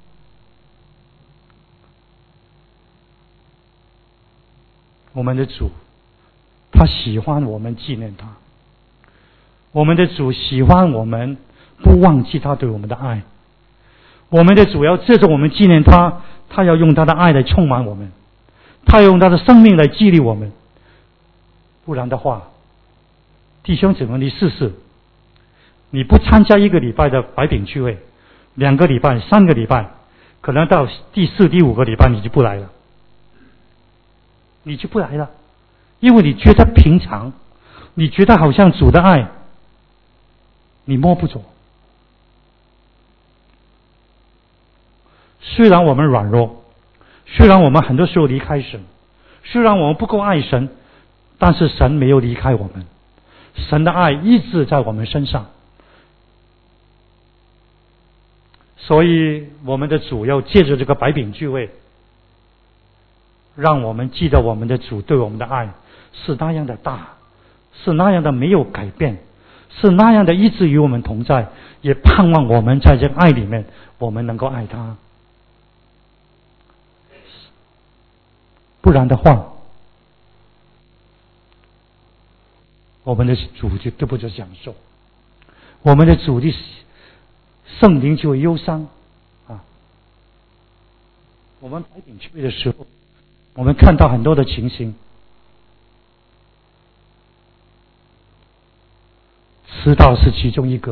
我们的主他喜欢我们纪念他，我们的主喜欢我们不忘记他对我们的爱，我们的主要借着我们纪念他，他要用他的爱来充满我们，他要用他的生命来激励我们。不然的话，弟兄姊妹，你试试，你不参加一个礼拜的白饼聚会，两个礼拜三个礼拜，可能到第四第五个礼拜你就不来了，你就不来了，因为你觉得平常，你觉得好像主的爱你摸不着。虽然我们软弱，虽然我们很多时候离开神，虽然我们不够爱神，但是神没有离开我们，神的爱一直在我们身上。所以我们的主要借着这个白饼聚会，让我们记得我们的主对我们的爱是那样的大，是那样的没有改变，是那样的一直与我们同在，也盼望我们在这个爱里面我们能够爱他。不然的话，我们的主就得不着享受，我们的主的圣灵就会忧伤啊。我们白饼聚会的时候，我们看到很多的情形，迟到是其中一个，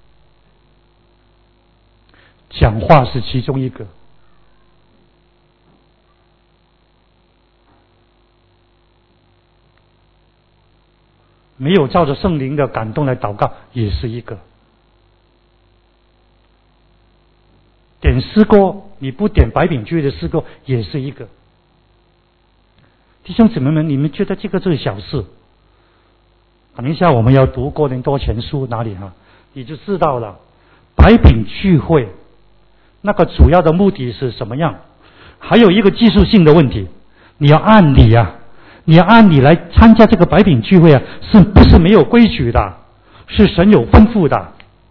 讲话是其中一个，没有照着圣灵的感动来祷告也是一个，点诗歌你不点白饼聚会的诗歌也是一个。弟兄姊妹们，你们觉得这个是小事？等一下我们要读哥林多前书哪里啊，你就知道了。白饼聚会那个主要的目的是什么样？还有一个技术性的问题，你要按理啊，你要按理来参加这个白饼聚会啊，是不是没有规矩的？是神有吩咐的。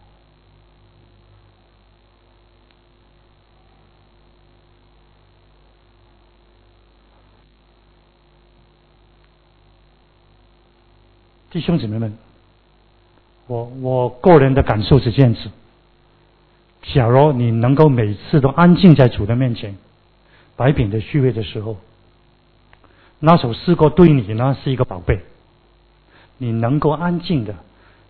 弟兄姊妹们，我我个人的感受是这样子，假如你能够每次都安静在主的面前，白饼的聚会的时候，那首诗歌对你呢是一个宝贝，你能够安静的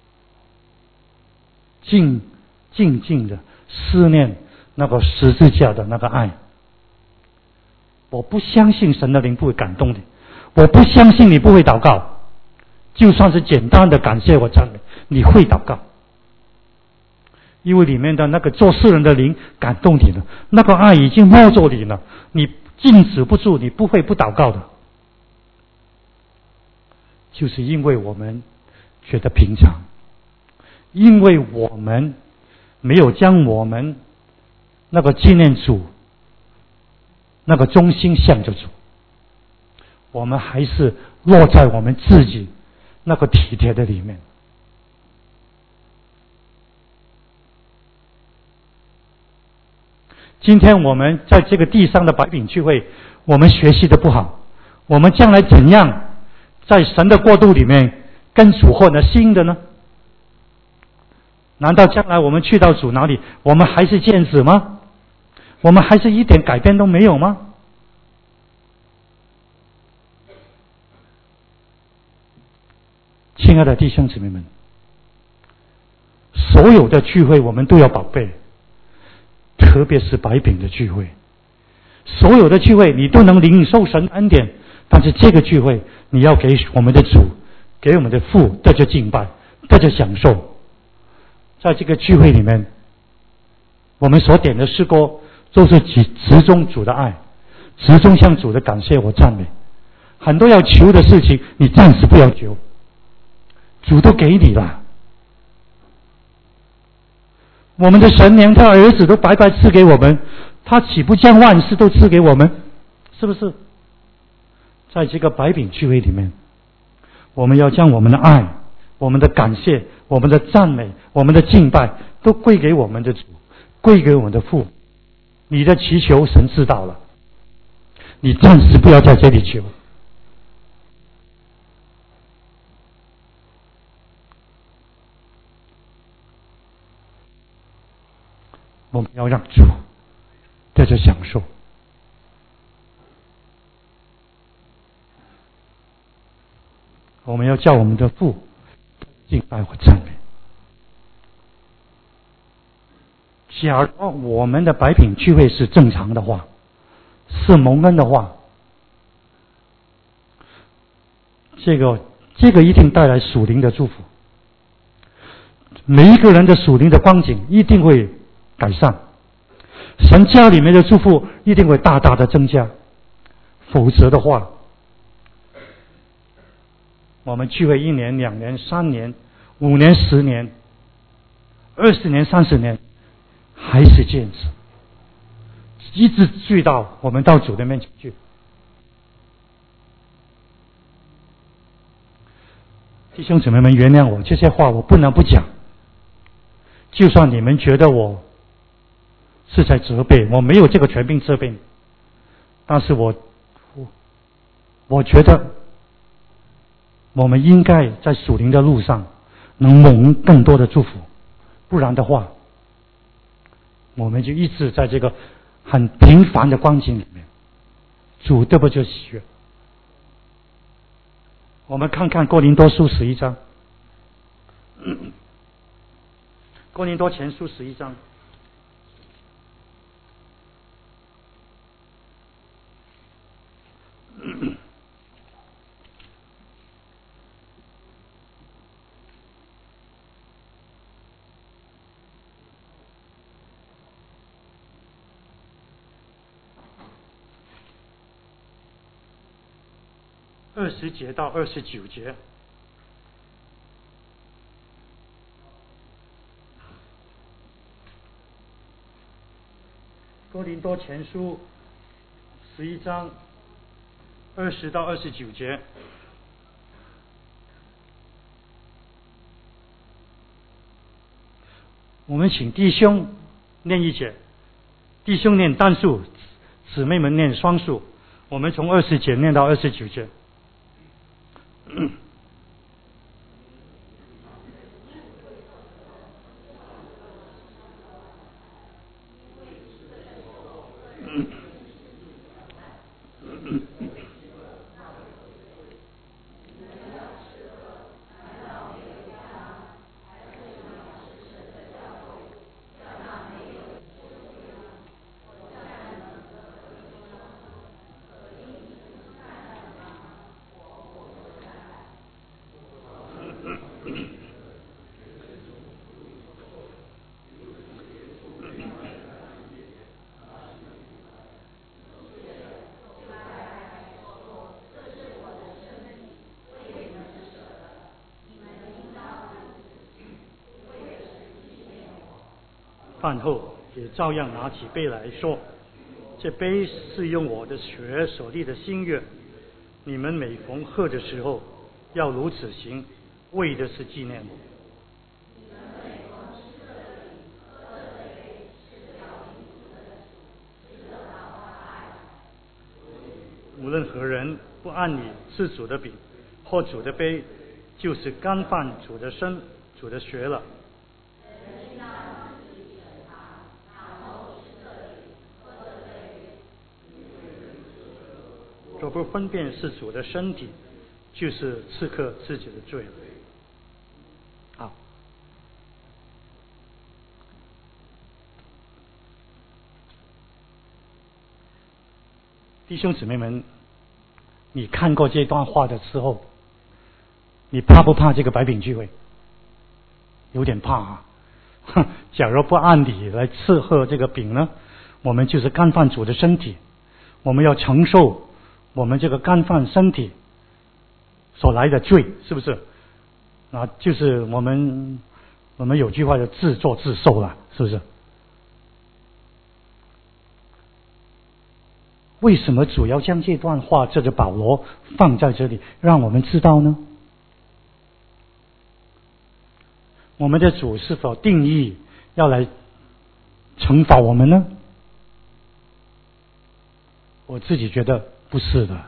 静静静的思念那个十字架的那个爱。我不相信神的灵不会感动你，我不相信你不会祷告，就算是简单的感谢或赞美，你会祷告，因为里面的那个做事人的灵感动你了，那个爱已经摸着你了，你禁止不住，你不会不祷告的。就是因为我们觉得平常，因为我们没有将我们那个纪念主那个中心向着主，我们还是落在我们自己那个体贴的里面。今天我们在这个地上的白饼聚会，我们学习的不好，我们将来怎样在神的国度里面跟主获得新的呢？难道将来我们去到主哪里，我们还是这样子吗？我们还是一点改变都没有吗？亲爱的弟兄姊妹们，所所有的聚会我们都要宝贝，特别是白饼的聚会。所有的聚会你都能领受神恩典，但是这个聚会你要给我们的主，给我们的父得着敬拜，得着享受。在这个聚会里面，我们所点的诗歌都是集中主的爱，集中向主的感谢和赞美。很多要求的事情你暂时不要求，主都给你了。我们的神连他儿子都白白赐给我们，他岂不将万事都赐给我们？是不是？在这个白饼聚会里面，我们要将我们的爱、我们的感谢、我们的赞美、我们的敬拜都归给我们的主，归给我们的父。你的祈求神知道了，你暂时不要在这里求。我们要让主在这享受。我们要叫我们的父敬拜和赞美。假如我们的白饼聚会是正常的话，是蒙恩的话，这个这个一定带来属灵的祝福，每一个人的属灵的光景一定会改善，神家里面的祝福一定会大大的增加。否则的话，我们聚会一年、两年、三年、五年、十年、二十年、三十年，还是这样子，一直聚到我们到主的面前去。弟兄姊妹们，原谅我，这些话我不能不讲。就算你们觉得我是在责备，我没有这个权柄责备，但是我我我觉得我们应该在属灵的路上能蒙更多的祝福，不然的话，我们就一直在这个很平凡的光景里面，主得不就喜悦。我们看看哥林多书十一章，哥林多前书十一章。二十节到二十九节，哥林多前书十一章二十到二十九节。我们请弟兄念一节，弟兄念单数，姊妹们念双数。我们从二十节念到二十九节。饭后也照样拿起杯来说，这杯是用我的血所立的新约，你们每逢喝的时候要如此行，为的是纪念我。无论何人不按理吃主的饼或主的杯，就是干犯主的身、主的血了。若不分辨是主的身体，就是刺客自己的罪了。好， 弟兄姊妹们，你看过这段话的时候，你怕不怕这个白饼聚会？有点怕啊！假如不按理来吃喝这个饼呢，我们就是干犯主的身体，我们要承受我们这个干犯身体所来的罪，是不是？那就是我们我们有句话叫自作自受了，是不是？为什么主要将这段话，这个保罗放在这里，让我们知道呢？我们的主是否定义要来惩罚我们呢？我自己觉得不是的。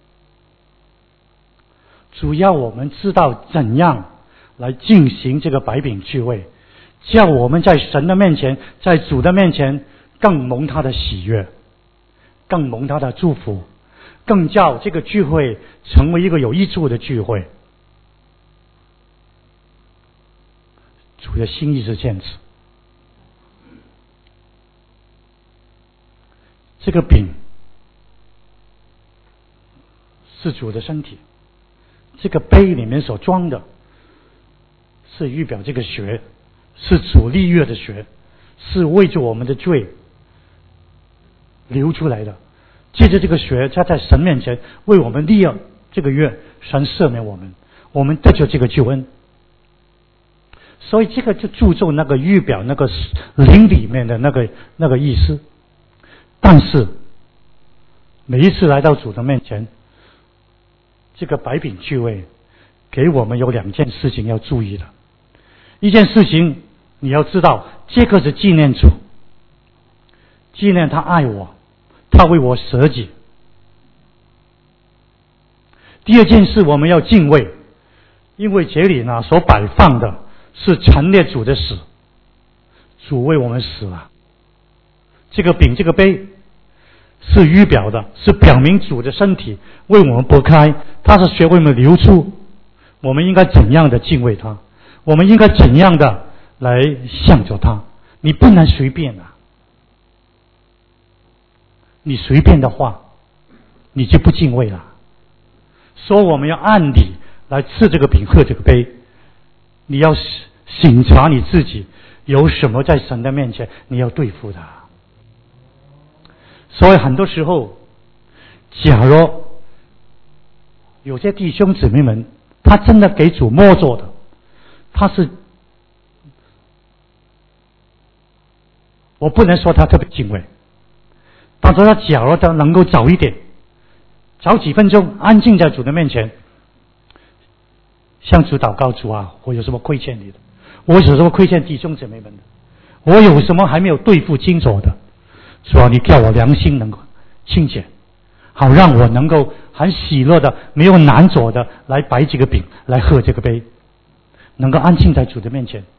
主要我们知道怎样来进行这个白饼聚会，叫我们在神的面前，在主的面前更蒙他的喜悦，更蒙他的祝福，更叫这个聚会成为一个有益处的聚会。主的心意是这样子。这个饼是主的身体，这个杯里面所装的是预表这个血，是主立约的血，是为着我们的罪流出来的。借着这个血，他在神面前为我们立了这个约，神赦免我们，我们得着这个救恩。所以这个就注重那个预表那个灵里面的那个那个意思。但是每一次来到主的面前，这个白饼聚会给我们有两件事情要注意的。一件事情你要知道，这个是纪念主，纪念他爱我，他为我舍己。第二件事我们要敬畏，因为这里呢所摆放的是陈列主的死，主为我们死了。这个饼这个杯是预表的，是表明主的身体为我们拨开，他是血为我们流出，我们应该怎样的敬畏他，我们应该怎样的来向着他。你不能随便啊，你随便的话你就不敬畏了。说我们要按理来吃这个饼喝这个杯，你要省察你自己有什么在神的面前你要对付的。所以很多时候，假如有些弟兄姊妹们他真的给主默做的，他是我不能说他特别敬畏，但是他假如他能够早一点，早几分钟安静在主的面前，向主祷告，主啊，我有什么亏欠你的，我有什么亏欠弟兄姊妹们的，我有什么还没有对付清楚的，主啊，你叫我良心能够清洁，好让我能够很喜乐的没有难做的来摆这个饼来喝这个杯，能够安静在主的面前，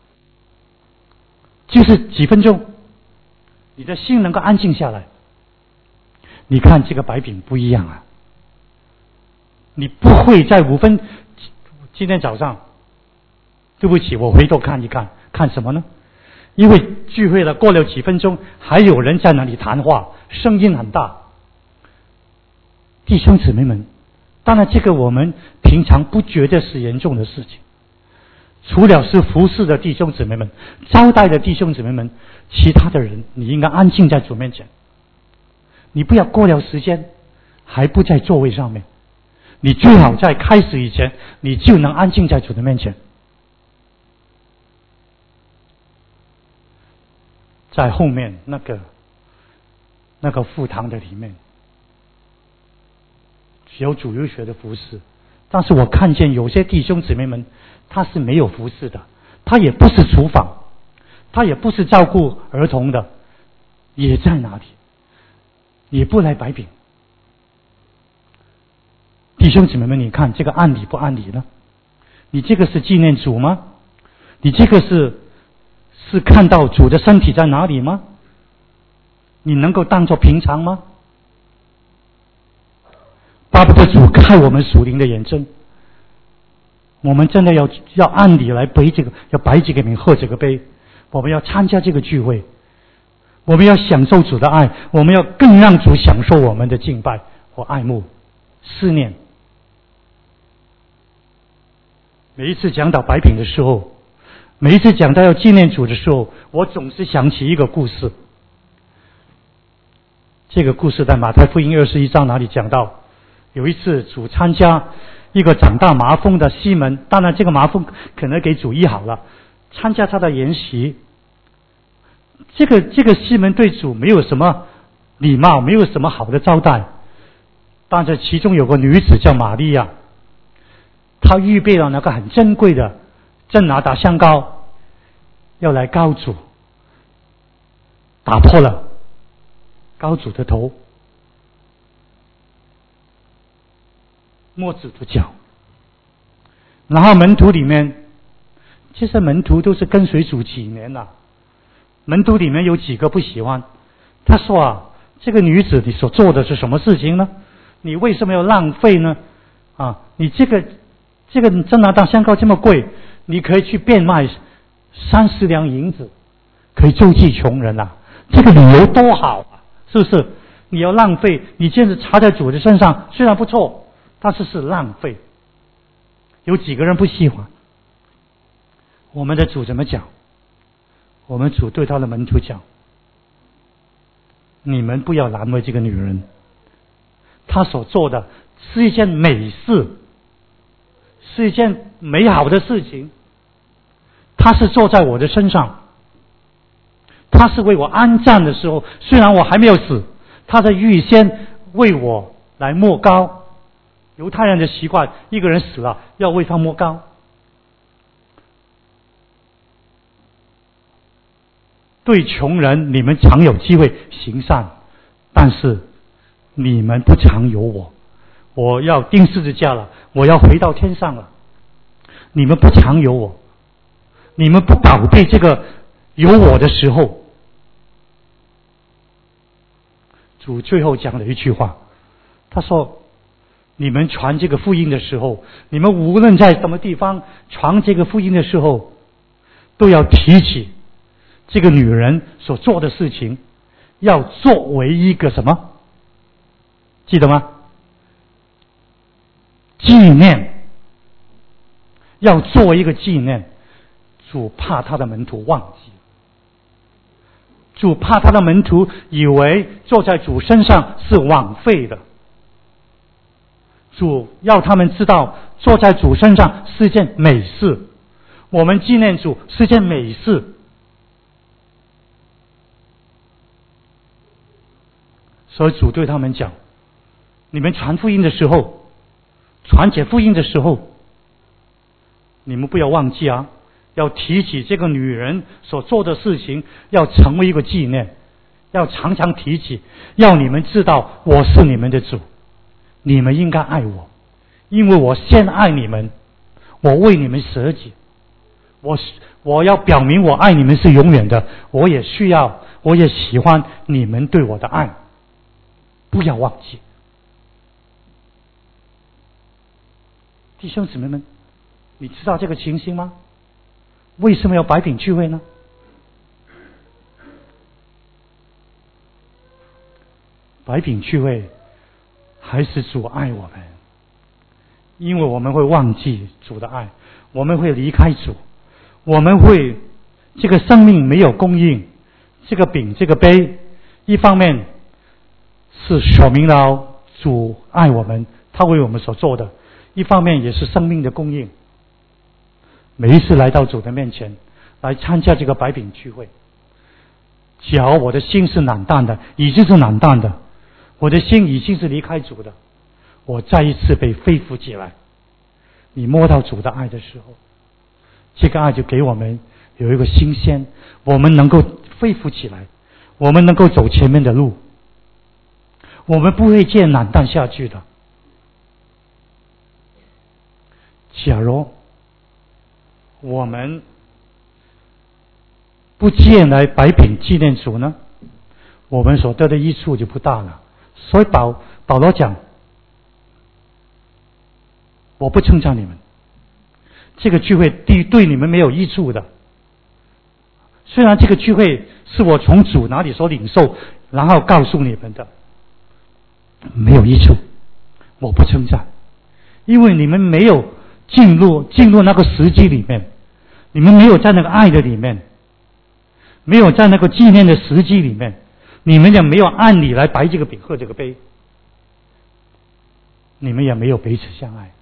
就是几分钟你的心能够安静下来。你看这个白饼不一样啊，你不会在五分今天早上对不起我回头看一看，看什么呢？因为聚会了过了几分钟还有人在那里谈话，声音很大。弟兄姊妹们，当然这个我们平常不觉得是严重的事情，除了是服侍的弟兄姊妹们，招待的弟兄姊妹们，其他的人你应该安静在主面前，你不要过了时间还不在座位上面，你最好在开始以前你就能安静在主的面前。在后面那个那个副堂的里面有主日学的服侍，但是我看见有些弟兄姊妹们他是没有服侍的，他也不是厨房，他也不是照顾儿童的，也在那里也不来摆饼。弟兄姊妹们，你看这个按理不按理呢？你这个是纪念主吗？你这个是是看到主的身体在哪里吗？你能够当作平常吗？巴不得主开我们属灵的眼睛，我们真的要要按理来背这个，要摆这个饼喝这个杯，我们要参加这个聚会， 我们要享受主的爱，我们要更让主享受我们的敬拜和爱慕、思念。每一次讲到白饼的时候，每一次讲到要纪念主的时候，我总是想起一个故事。这个故事在马太福音二十一章哪里讲到？有一次主参加一个长大麻风的西门，当然这个麻风可能给主医好了，参加他的筵席。这个这个西门对主没有什么礼貌，没有什么好的招待。但是其中有个女子叫玛利亚，她预备了那个很珍贵的真拿达香膏，要来膏主，打破了膏主的头，摸主的脚。然后门徒里面，这些门徒都是跟随主几年了，门徒里面有几个不喜欢。他说啊，这个女子你所做的是什么事情呢？你为什么要浪费呢？啊，你这个这个真拿达香膏这么贵，你可以去变卖三十两银子，可以周济穷人啊，这个理由多好啊，是不是？你要浪费，你这样子插在主的身上虽然不错，但是是浪费。有几个人不喜欢？我们的主怎么讲？我们主对他的门徒讲，你们不要难为这个女人，她所做的是一件美事，是一件美好的事情。她是坐在我的身上，她是为我安葬的时候，虽然我还没有死，她在预先为我来抹膏。犹太人的习惯，一个人死了要为他抹膏。对穷人，你们常有机会行善，但是你们不常有我。我要钉十字架了，我要回到天上了，你们不常有我，你们不宝贝这个有我的时候。主最后讲了一句话，他说，你们传这个福音的时候，你们无论在什么地方传这个福音的时候，都要提起这个女人所做的事情，要作为一个什么？记得吗？纪念，要作为一个纪念。主怕他的门徒忘记，主怕他的门徒以为坐在主身上是枉费的。主要他们知道，坐在主身上是件美事，我们纪念主是件美事。所以主对他们讲，你们传福音的时候，传解福音的时候，你们不要忘记啊，要提起这个女人所做的事情，要成为一个纪念，要常常提起，要你们知道我是你们的主，你们应该爱我，因为我先爱你们，我为你们舍己，我我要表明我爱你们是永远的，我也需要，我也喜欢你们对我的爱，不要忘记。弟兄姊妹们，你知道这个情形吗？为什么要白饼聚会呢？白饼聚会还是主爱我们，因为我们会忘记主的爱，我们会离开主，我们会这个生命没有供应，这个饼这个杯，一方面是说明了主爱我们，他为我们所做的，一方面也是生命的供应。每一次来到主的面前来参加这个白饼聚会，假如我的心是冷淡的，已经是冷淡的，我的心已经是离开主的，我再一次被恢复起来。你摸到主的爱的时候，这个爱就给我们有一个新鲜，我们能够恢复起来，我们能够走前面的路，我们不会这样冷淡下去的。假如我们不见来白饼纪念主呢，我们所得的益处就不大了。所以保保罗讲，我不称赞你们，这个聚会对对你们没有益处的。 虽然这个聚会是我从主那里所领受，然后告诉你们的，没有益处，我不称赞，因为你们没有进入进入那个时机里面，你们没有在那个爱的里面，没有在那个纪念的时机里面，你们也没有按理来摆这个饼喝这个杯，你们也没有彼此相爱。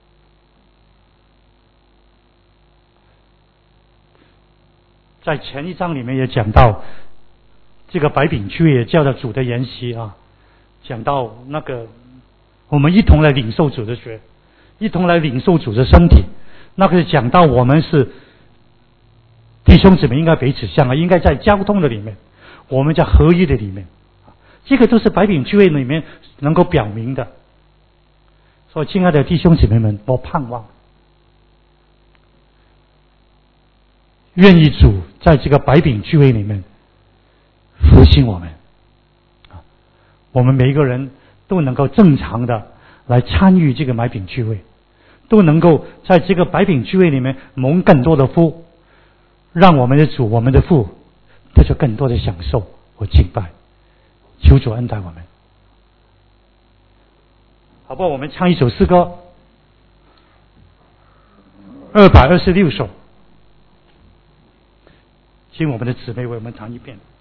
在前一章里面也讲到，这个白饼聚会也叫做主的筵席啊，讲到那个我们一同来领受主的血，一同来领受主的身体，那个是讲到我们是弟兄姊妹应该彼此相爱，应该在交通的里面，我们在合一的里面，这个都是白饼聚会里面能够表明的。所以亲爱的弟兄姊妹们，我盼望愿意主在这个白饼聚会里面复兴我们，我们每一个人都能够正常的来参与这个白饼聚会，都能够在这个白饼聚会里面蒙更多的福，让我们的主我们的父得到更多的享受和敬拜。求主恩待我们，好不好？我们唱一首诗歌，二百二十六首，请我们的姊妹为我们唱一遍。